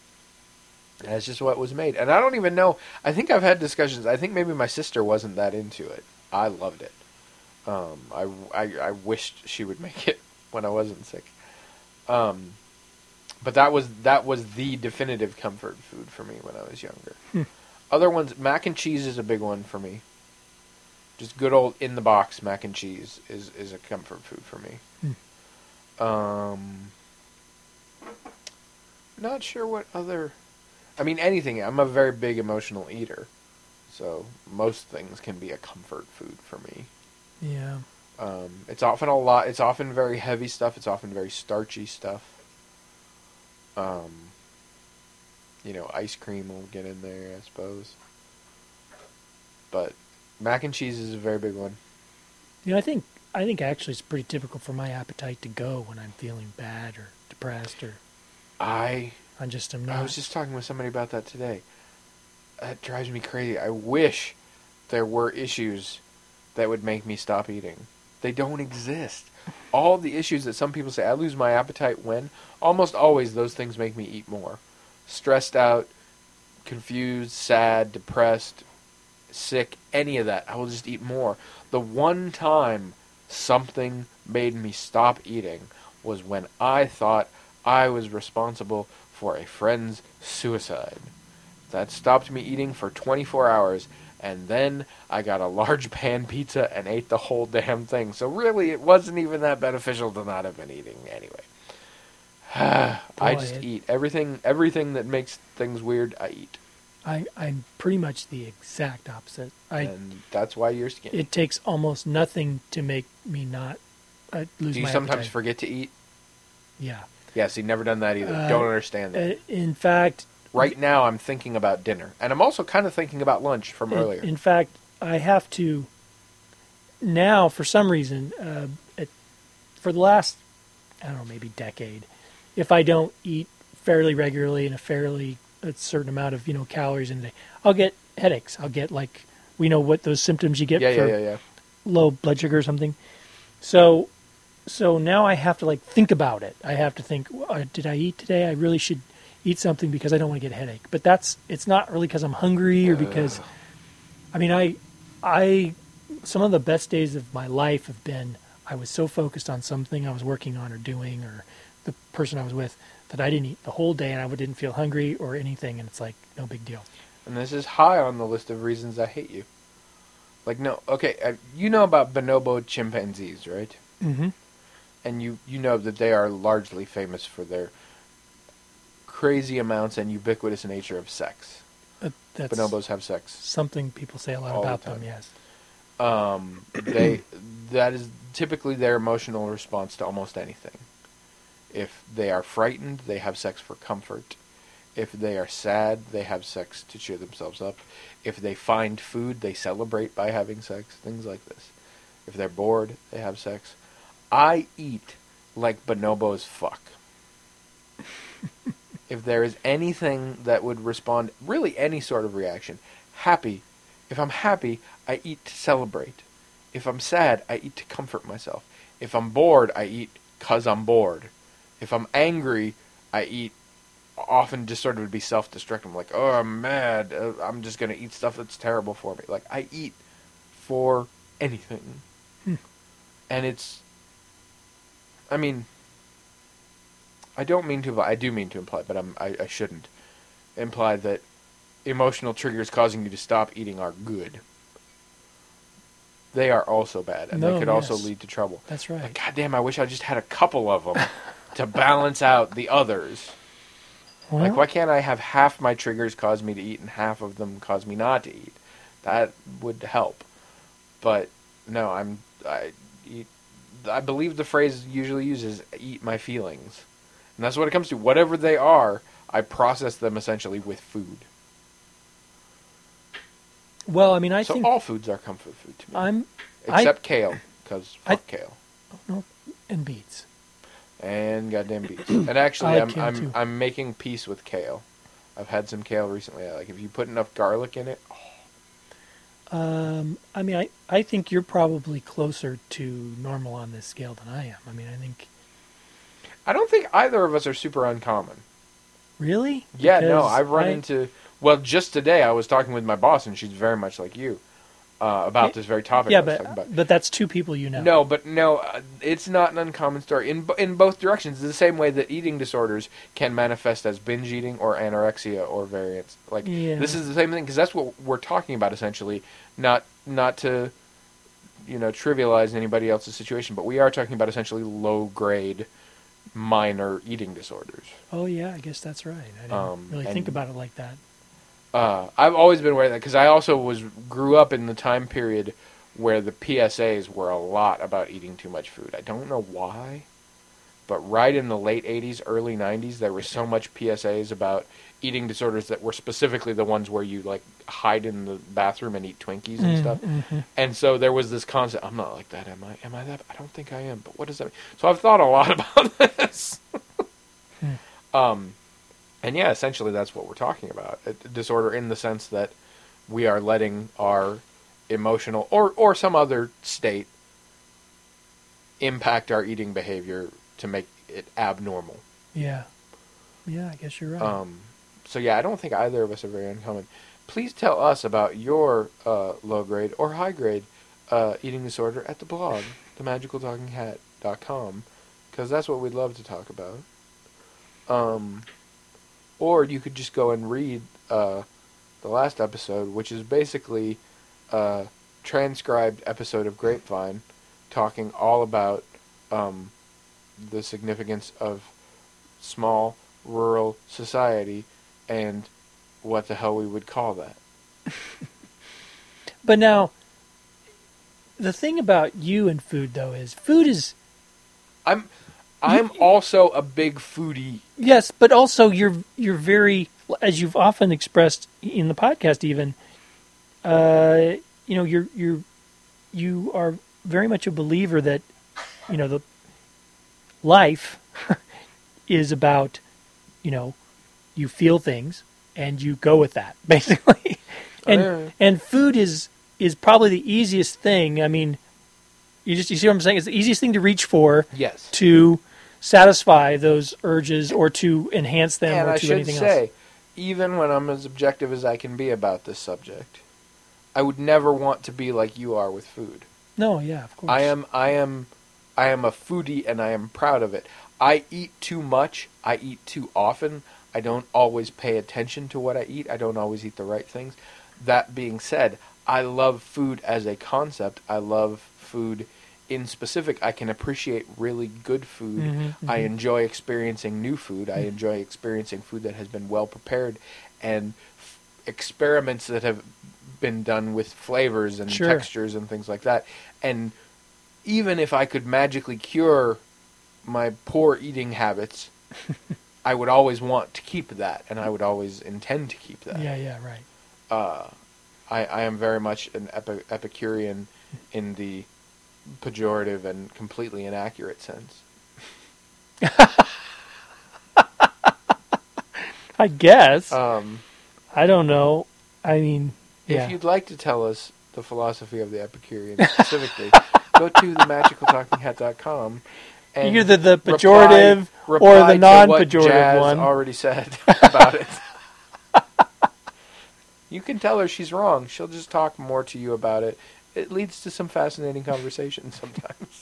and it's just what was made. And I don't even know. I think I've had discussions. I think maybe my sister wasn't that into it. I loved it. Um, I, I, I wished she would make it when I wasn't sick. Um. But that was that was the definitive comfort food for me when I was younger. Hmm. Other ones, mac and cheese is a big one for me. Just good old in the box mac and cheese is, is a comfort food for me. Hmm. Um, not sure what other. I mean, anything. I'm a very big emotional eater, so most things can be a comfort food for me. Yeah. Um, it's often a lot. It's often very heavy stuff. It's often very starchy stuff. Um, you know, ice cream will get in there, I suppose. But mac and cheese is a very big one. You know, I think I think actually it's pretty typical for my appetite to go when I'm feeling bad or depressed or I I just am not. I was just talking with somebody about that today. That drives me crazy. I wish there were issues that would make me stop eating. They don't exist. All the issues that some people say, I lose my appetite when, almost always those things make me eat more. Stressed out, confused, sad, depressed, sick, any of that. I will just eat more. The one time something made me stop eating was when I thought I was responsible for a friend's suicide. That stopped me eating for twenty-four hours, and then I got a large pan pizza and ate the whole damn thing. So really, it wasn't even that beneficial to not have been eating anyway. I just it- eat. Everything everything that makes things weird, I eat. I I'm pretty much the exact opposite. I And that's why you're skinny. it takes almost nothing to make me not uh, lose Do you my sometimes appetite. forget to eat? Yeah. Yeah, see, never done that either. Uh, Don't understand that. Uh, in fact, Right now, I'm thinking about dinner. And I'm also kind of thinking about lunch from in, earlier. in fact, I have to now for some reason uh, it, for the last I don't know maybe decade, if I don't eat fairly regularly and a fairly a certain amount of you know calories in a day, I'll get headaches. I'll get like we know what those symptoms you get yeah, yeah, for yeah, yeah. low blood sugar or something. So, so now I have to like think about it. I have to think, uh, did I eat today? I really should eat something because I don't want to get a headache. But that's it's not really because I'm hungry or because, I mean, I, I, some of the best days of my life have been I was so focused on something I was working on or doing or the person I was with that I didn't eat the whole day and I didn't feel hungry or anything. And it's like no big deal. And this is high on the list of reasons I hate you. Like, no, okay, uh, you know about bonobo chimpanzees, right? Mm-hmm. And you, you know that they are largely famous for their crazy amounts and ubiquitous nature of sex. Uh, that's Bonobos have sex. something people say a lot all the about time. them. Yes. Um, they that is typically their emotional response to almost anything. If they are frightened, they have sex for comfort. If they are sad, they have sex to cheer themselves up. If they find food, they celebrate by having sex. Things like this. If they're bored, they have sex. I eat like bonobos fuck. If there is anything that would respond, really any sort of reaction, happy. If I'm happy, I eat to celebrate. If I'm sad, I eat to comfort myself. If I'm bored, I eat because I'm bored. If I'm angry, I eat often just sort of to be self-destructive. Like, oh, I'm mad. Uh, I'm just going to eat stuff that's terrible for me. Like, I eat for anything. Hmm. And it's, I mean, I don't mean to, I do mean to imply, but I'm, I, I shouldn't imply that emotional triggers causing you to stop eating are good. They are also bad, and No, they could also yes. lead to trouble. That's right. But goddamn, I wish I just had a couple of them to balance out the others. Well, Like, why can't I have half my triggers cause me to eat and half of them cause me not to eat? That would help. But no, I'm I eat. I believe the phrase usually uses "eat my feelings," and that's what it comes to. Whatever they are, I process them essentially with food. well, I mean, I so think all foods are comfort food to me, I'm I- except kale, because I- fuck kale. no and beets. And goddamn beets. And actually, I I'm can I'm too. I'm making peace with kale. I've had some kale recently. Like if you put enough garlic in it, Um, I mean, I, I think you're probably closer to normal on this scale than I am. I mean, I think I don't think either of us are super uncommon. really. Yeah, no, Because I've run I- into. Well, just today I was talking with my boss, and she's very much like you. uh, about this very topic. Yeah, I was talking but about. but that's two people you know. No, but no, uh, it's not an uncommon story in bo- in both directions. The same way that eating disorders can manifest as binge eating or anorexia or variance. Like Yeah. this is the same thing because that's what we're talking about essentially. Not not to you know trivialize anybody else's situation, but we are talking about essentially low grade, minor eating disorders. Oh yeah, I guess that's right. I didn't Um, really and- think about it like that. Uh, I've always been aware of that because I also was grew up in the time period where the P S As were a lot about eating too much food. I don't know why, but right in the late eighties, early nineties, there were so much P S As about eating disorders that were specifically the ones where you like hide in the bathroom and eat Twinkies and Mm, stuff. mhm. And so there was this concept. I'm not like that, am I? Am I that? I don't think I am. But what does that mean? So I've thought a lot about this. um, and yeah, essentially that's what we're talking about. A disorder in the sense that we are letting our emotional or, or some other state impact our eating behavior to make it abnormal. Yeah. Yeah, I guess you're right. Um, so yeah, I don't think either of us are very uncommon. Please tell us about your uh, low grade or high grade uh, eating disorder at the blog, the magical talking hat dot com, because that's what we'd love to talk about. Um, or you could just go and read uh, the last episode, which is basically a transcribed episode of Grapevine, talking all about um, the significance of small rural society and what the hell we would call that. But now, the thing about you and food, though, is food is I'm I'm also a big foodie. yes, but also you're you're very, as you've often expressed in the podcast, even, uh, you know, you're you're you are very much a believer that, you know, the life is about, you know, you feel things and you go with that, basically. And Yeah. and food is is probably the easiest thing. I mean, you just you see what I'm saying? It's the easiest thing to reach for Yes. to satisfy those urges or to enhance them And or I to should anything say, else. even when I'm as objective as I can be about this subject, I would never want to be like you are with food. No, yeah, of course. I am I am I am a foodie and I am proud of it. I eat too much, I eat too often. I don't always pay attention to what I eat. I don't always eat the right things. That being said, I love food as a concept. I love food in specific. I can appreciate really good food. Mhm, I mhm. enjoy experiencing new food. I enjoy experiencing food that has been well prepared and f- experiments that have been done with flavors and Sure. textures and things like that. And even if I could magically cure my poor eating habits, I would always want to keep that, and I would always intend to keep that. Yeah, yeah, right. Uh, I, I am very much an epi- Epicurean in the pejorative and completely inaccurate sense. I guess. Um, I don't know. I mean, yeah. If you'd like to tell us the philosophy of the Epicurean specifically, go to the magical talking hat dot com and Either the reply- pejorative or reply the to non-pejorative what Jazz one. already said about it. You can tell her she's wrong. She'll just talk more to you about it. It leads to some fascinating conversations sometimes.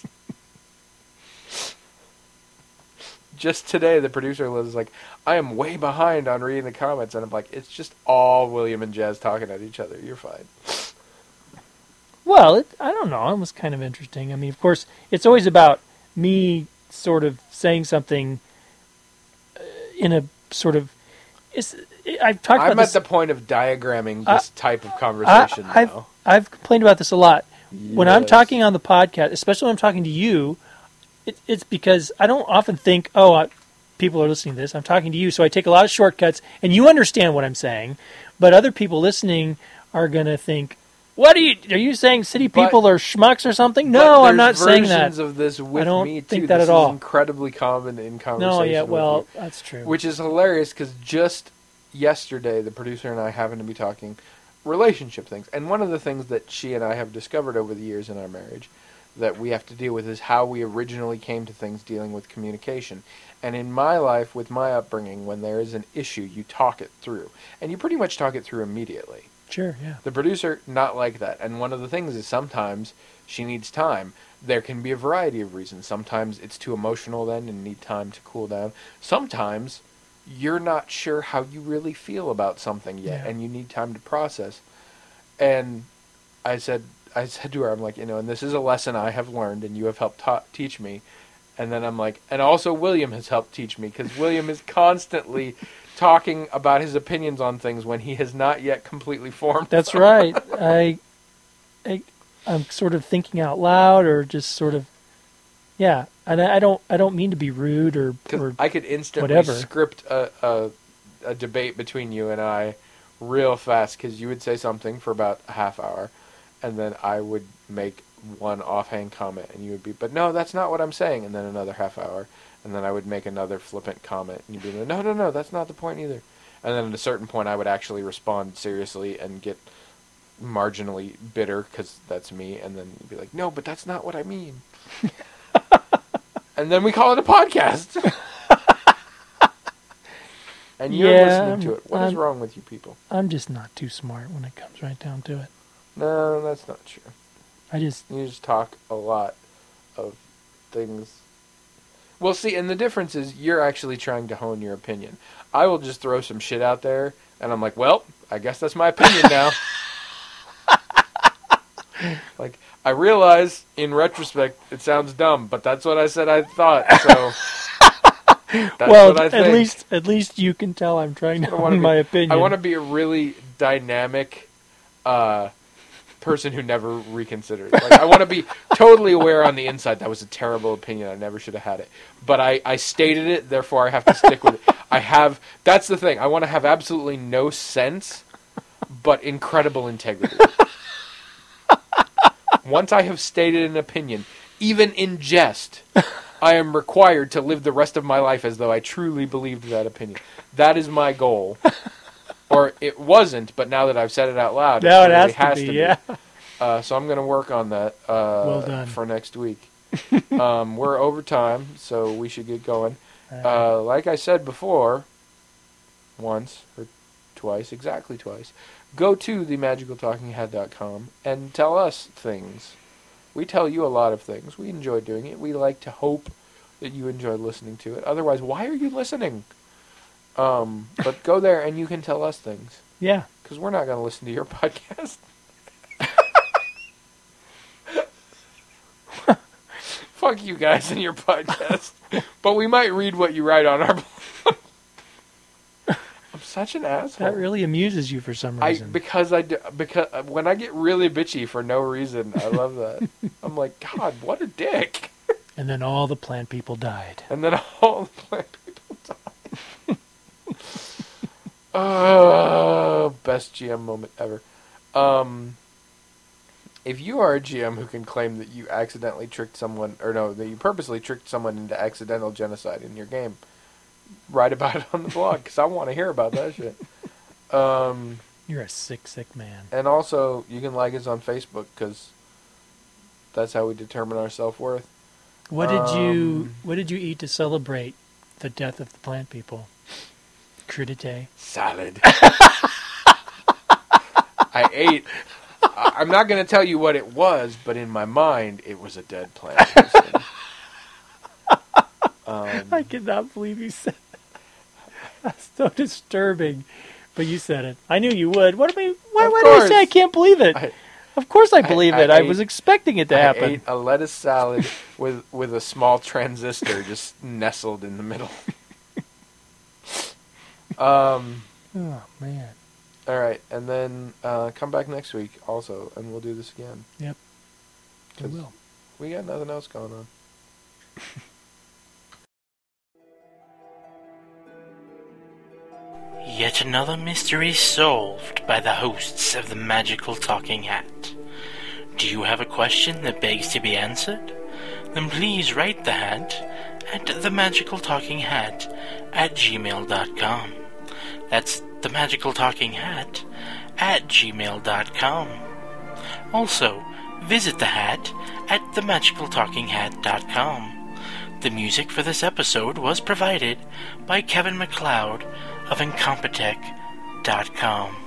Just today, the producer was like, I am way behind on reading the comments. And I'm like, it's just all William and Jazz talking at each other. You're fine. Well, it, I don't know. It was kind of interesting. I mean, of course, it's always about me sort of saying something uh, in a sort of. It's, I've talked I'm about at this. the point of diagramming I- this type of conversation I, I've, now. I've complained about this a lot. When I'm Yes. talking on the podcast, especially when I'm talking to you, it, it's because I don't often think, oh, I, people are listening to this. I'm talking to you, so I take a lot of shortcuts, and you understand what I'm saying. But other people listening are going to think, what are you, are you saying city But- people are schmucks or something? But No, I'm there's not saying that. versions of this with I don't me too. think that this at all. is incredibly common in conversation. No, yeah, with well, you. that's true. Which is hilarious because just yesterday, the producer and I happened to be talking relationship things. And one of the things that she and I have discovered over the years in our marriage that we have to deal with is how we originally came to things dealing with communication. And in my life, with my upbringing, when there is an issue, you talk it through. And you pretty much talk it through immediately. Sure, yeah. The producer, not like that. And one of the things is sometimes she needs time. There can be a variety of reasons. Sometimes it's too emotional then and need time to cool down. Sometimes you're not sure how you really feel about something yet, Yeah. and you need time to process. And I said, I said to her, I'm like, you know, and this is a lesson I have learned, and you have helped ta- teach me. And then I'm like, and also William has helped teach me, because William is constantly talking about his opinions on things when he has not yet completely formed. That's right. I, I, I'm sort of thinking out loud, or just sort of, yeah. And I, I don't, I don't mean to be rude or, or I could instantly whatever. script a, a a debate between you and I real fast, because you would say something for about a half hour, and then I would make one offhand comment, and you would be, but no, that's not what I'm saying, and then another half hour, and then I would make another flippant comment, and you'd be like, no, no, no, that's not the point either. And then at a certain point, I would actually respond seriously and get marginally bitter, because that's me, and then you'd be like, no, but that's not what I mean. And then we call it a podcast. And you're Yeah, listening to it. What is I'm- wrong with you people? I'm just not too smart when it comes right down to it. No, that's not true. I just, You just talk a lot of things. Well, see, and the difference is you're actually trying to hone your opinion. I will just throw some shit out there, and I'm like, well, I guess that's my opinion now. Like, I realize, in retrospect, it sounds dumb, but that's what I said I thought, so... That's well, what I think. at least, at least you can tell I'm trying to I wanna hone be- my opinion. I want to be a really dynamic uh, person who never reconsiders. Like, I want to be totally aware on the inside that was a terrible opinion. I never should have had it. But I, I stated it, therefore I have to stick with it. I have... That's the thing. I want to have absolutely no sense, but incredible integrity. Once I have stated an opinion, even in jest... I am required to live the rest of my life as though I truly believed that opinion. That is my goal. Or it wasn't, but now that I've said it out loud, Now it really has to be, yeah. Uh, so I'm going to work on that uh, Well done. for next week. um, we're over time, so we should get going. Uh, like I said before, once or twice, exactly twice, go to the magical talking head dot com and tell us things. We tell you a lot of things. We enjoy doing it. We like to hope that you enjoy listening to it. Otherwise, why are you listening? Um, but go there and you can tell us things. Yeah. Because we're not going to listen to your podcast. Fuck you guys and your podcast. But we might read what you write on our blog. I'm such an asshole. That really amuses you for some I reason. because I do, because when I get really bitchy for no reason, I love that. I'm like, God, what a dick. And then all the plant people died. And then all the plant people die. Oh, best G M moment ever. Um, if you are a G M who can claim that you accidentally tricked someone, or no, that you purposely tricked someone into accidental genocide in your game, write about it on the blog, because I want to hear about that shit. Um, You're a sick, sick man. and also, you can like us on Facebook, because that's how we determine our self-worth. What did you Um, What did you eat to celebrate the death of the plant people? Crudité. Salad. I ate... I- I'm not going to tell you what it was, but in my mind, it was a dead plant person. Um, I cannot believe you said that. That's so disturbing. But you said it. I knew you would. What am I, why Of why did I say course. I can't believe it? I- of course I believe I it. I ate- was expecting it to I happen. ate a lettuce salad with, with a small transistor just nestled in the middle. Um... Oh, man. All right, and then uh, come back next week also, and we'll do this again. Yep. I 'Cause will. We got nothing else going on. Yet another mystery solved by the hosts of the Magical Talking Hat. Do you have a question that begs to be answered? Then please write the hat at the Magical Talking Hat at gmail dot com. That's the Magical Talking Hat at gmail dot com. Also, visit the hat at the magical talking hat dot com. The music for this episode was provided by Kevin MacLeod of incompetech dot com.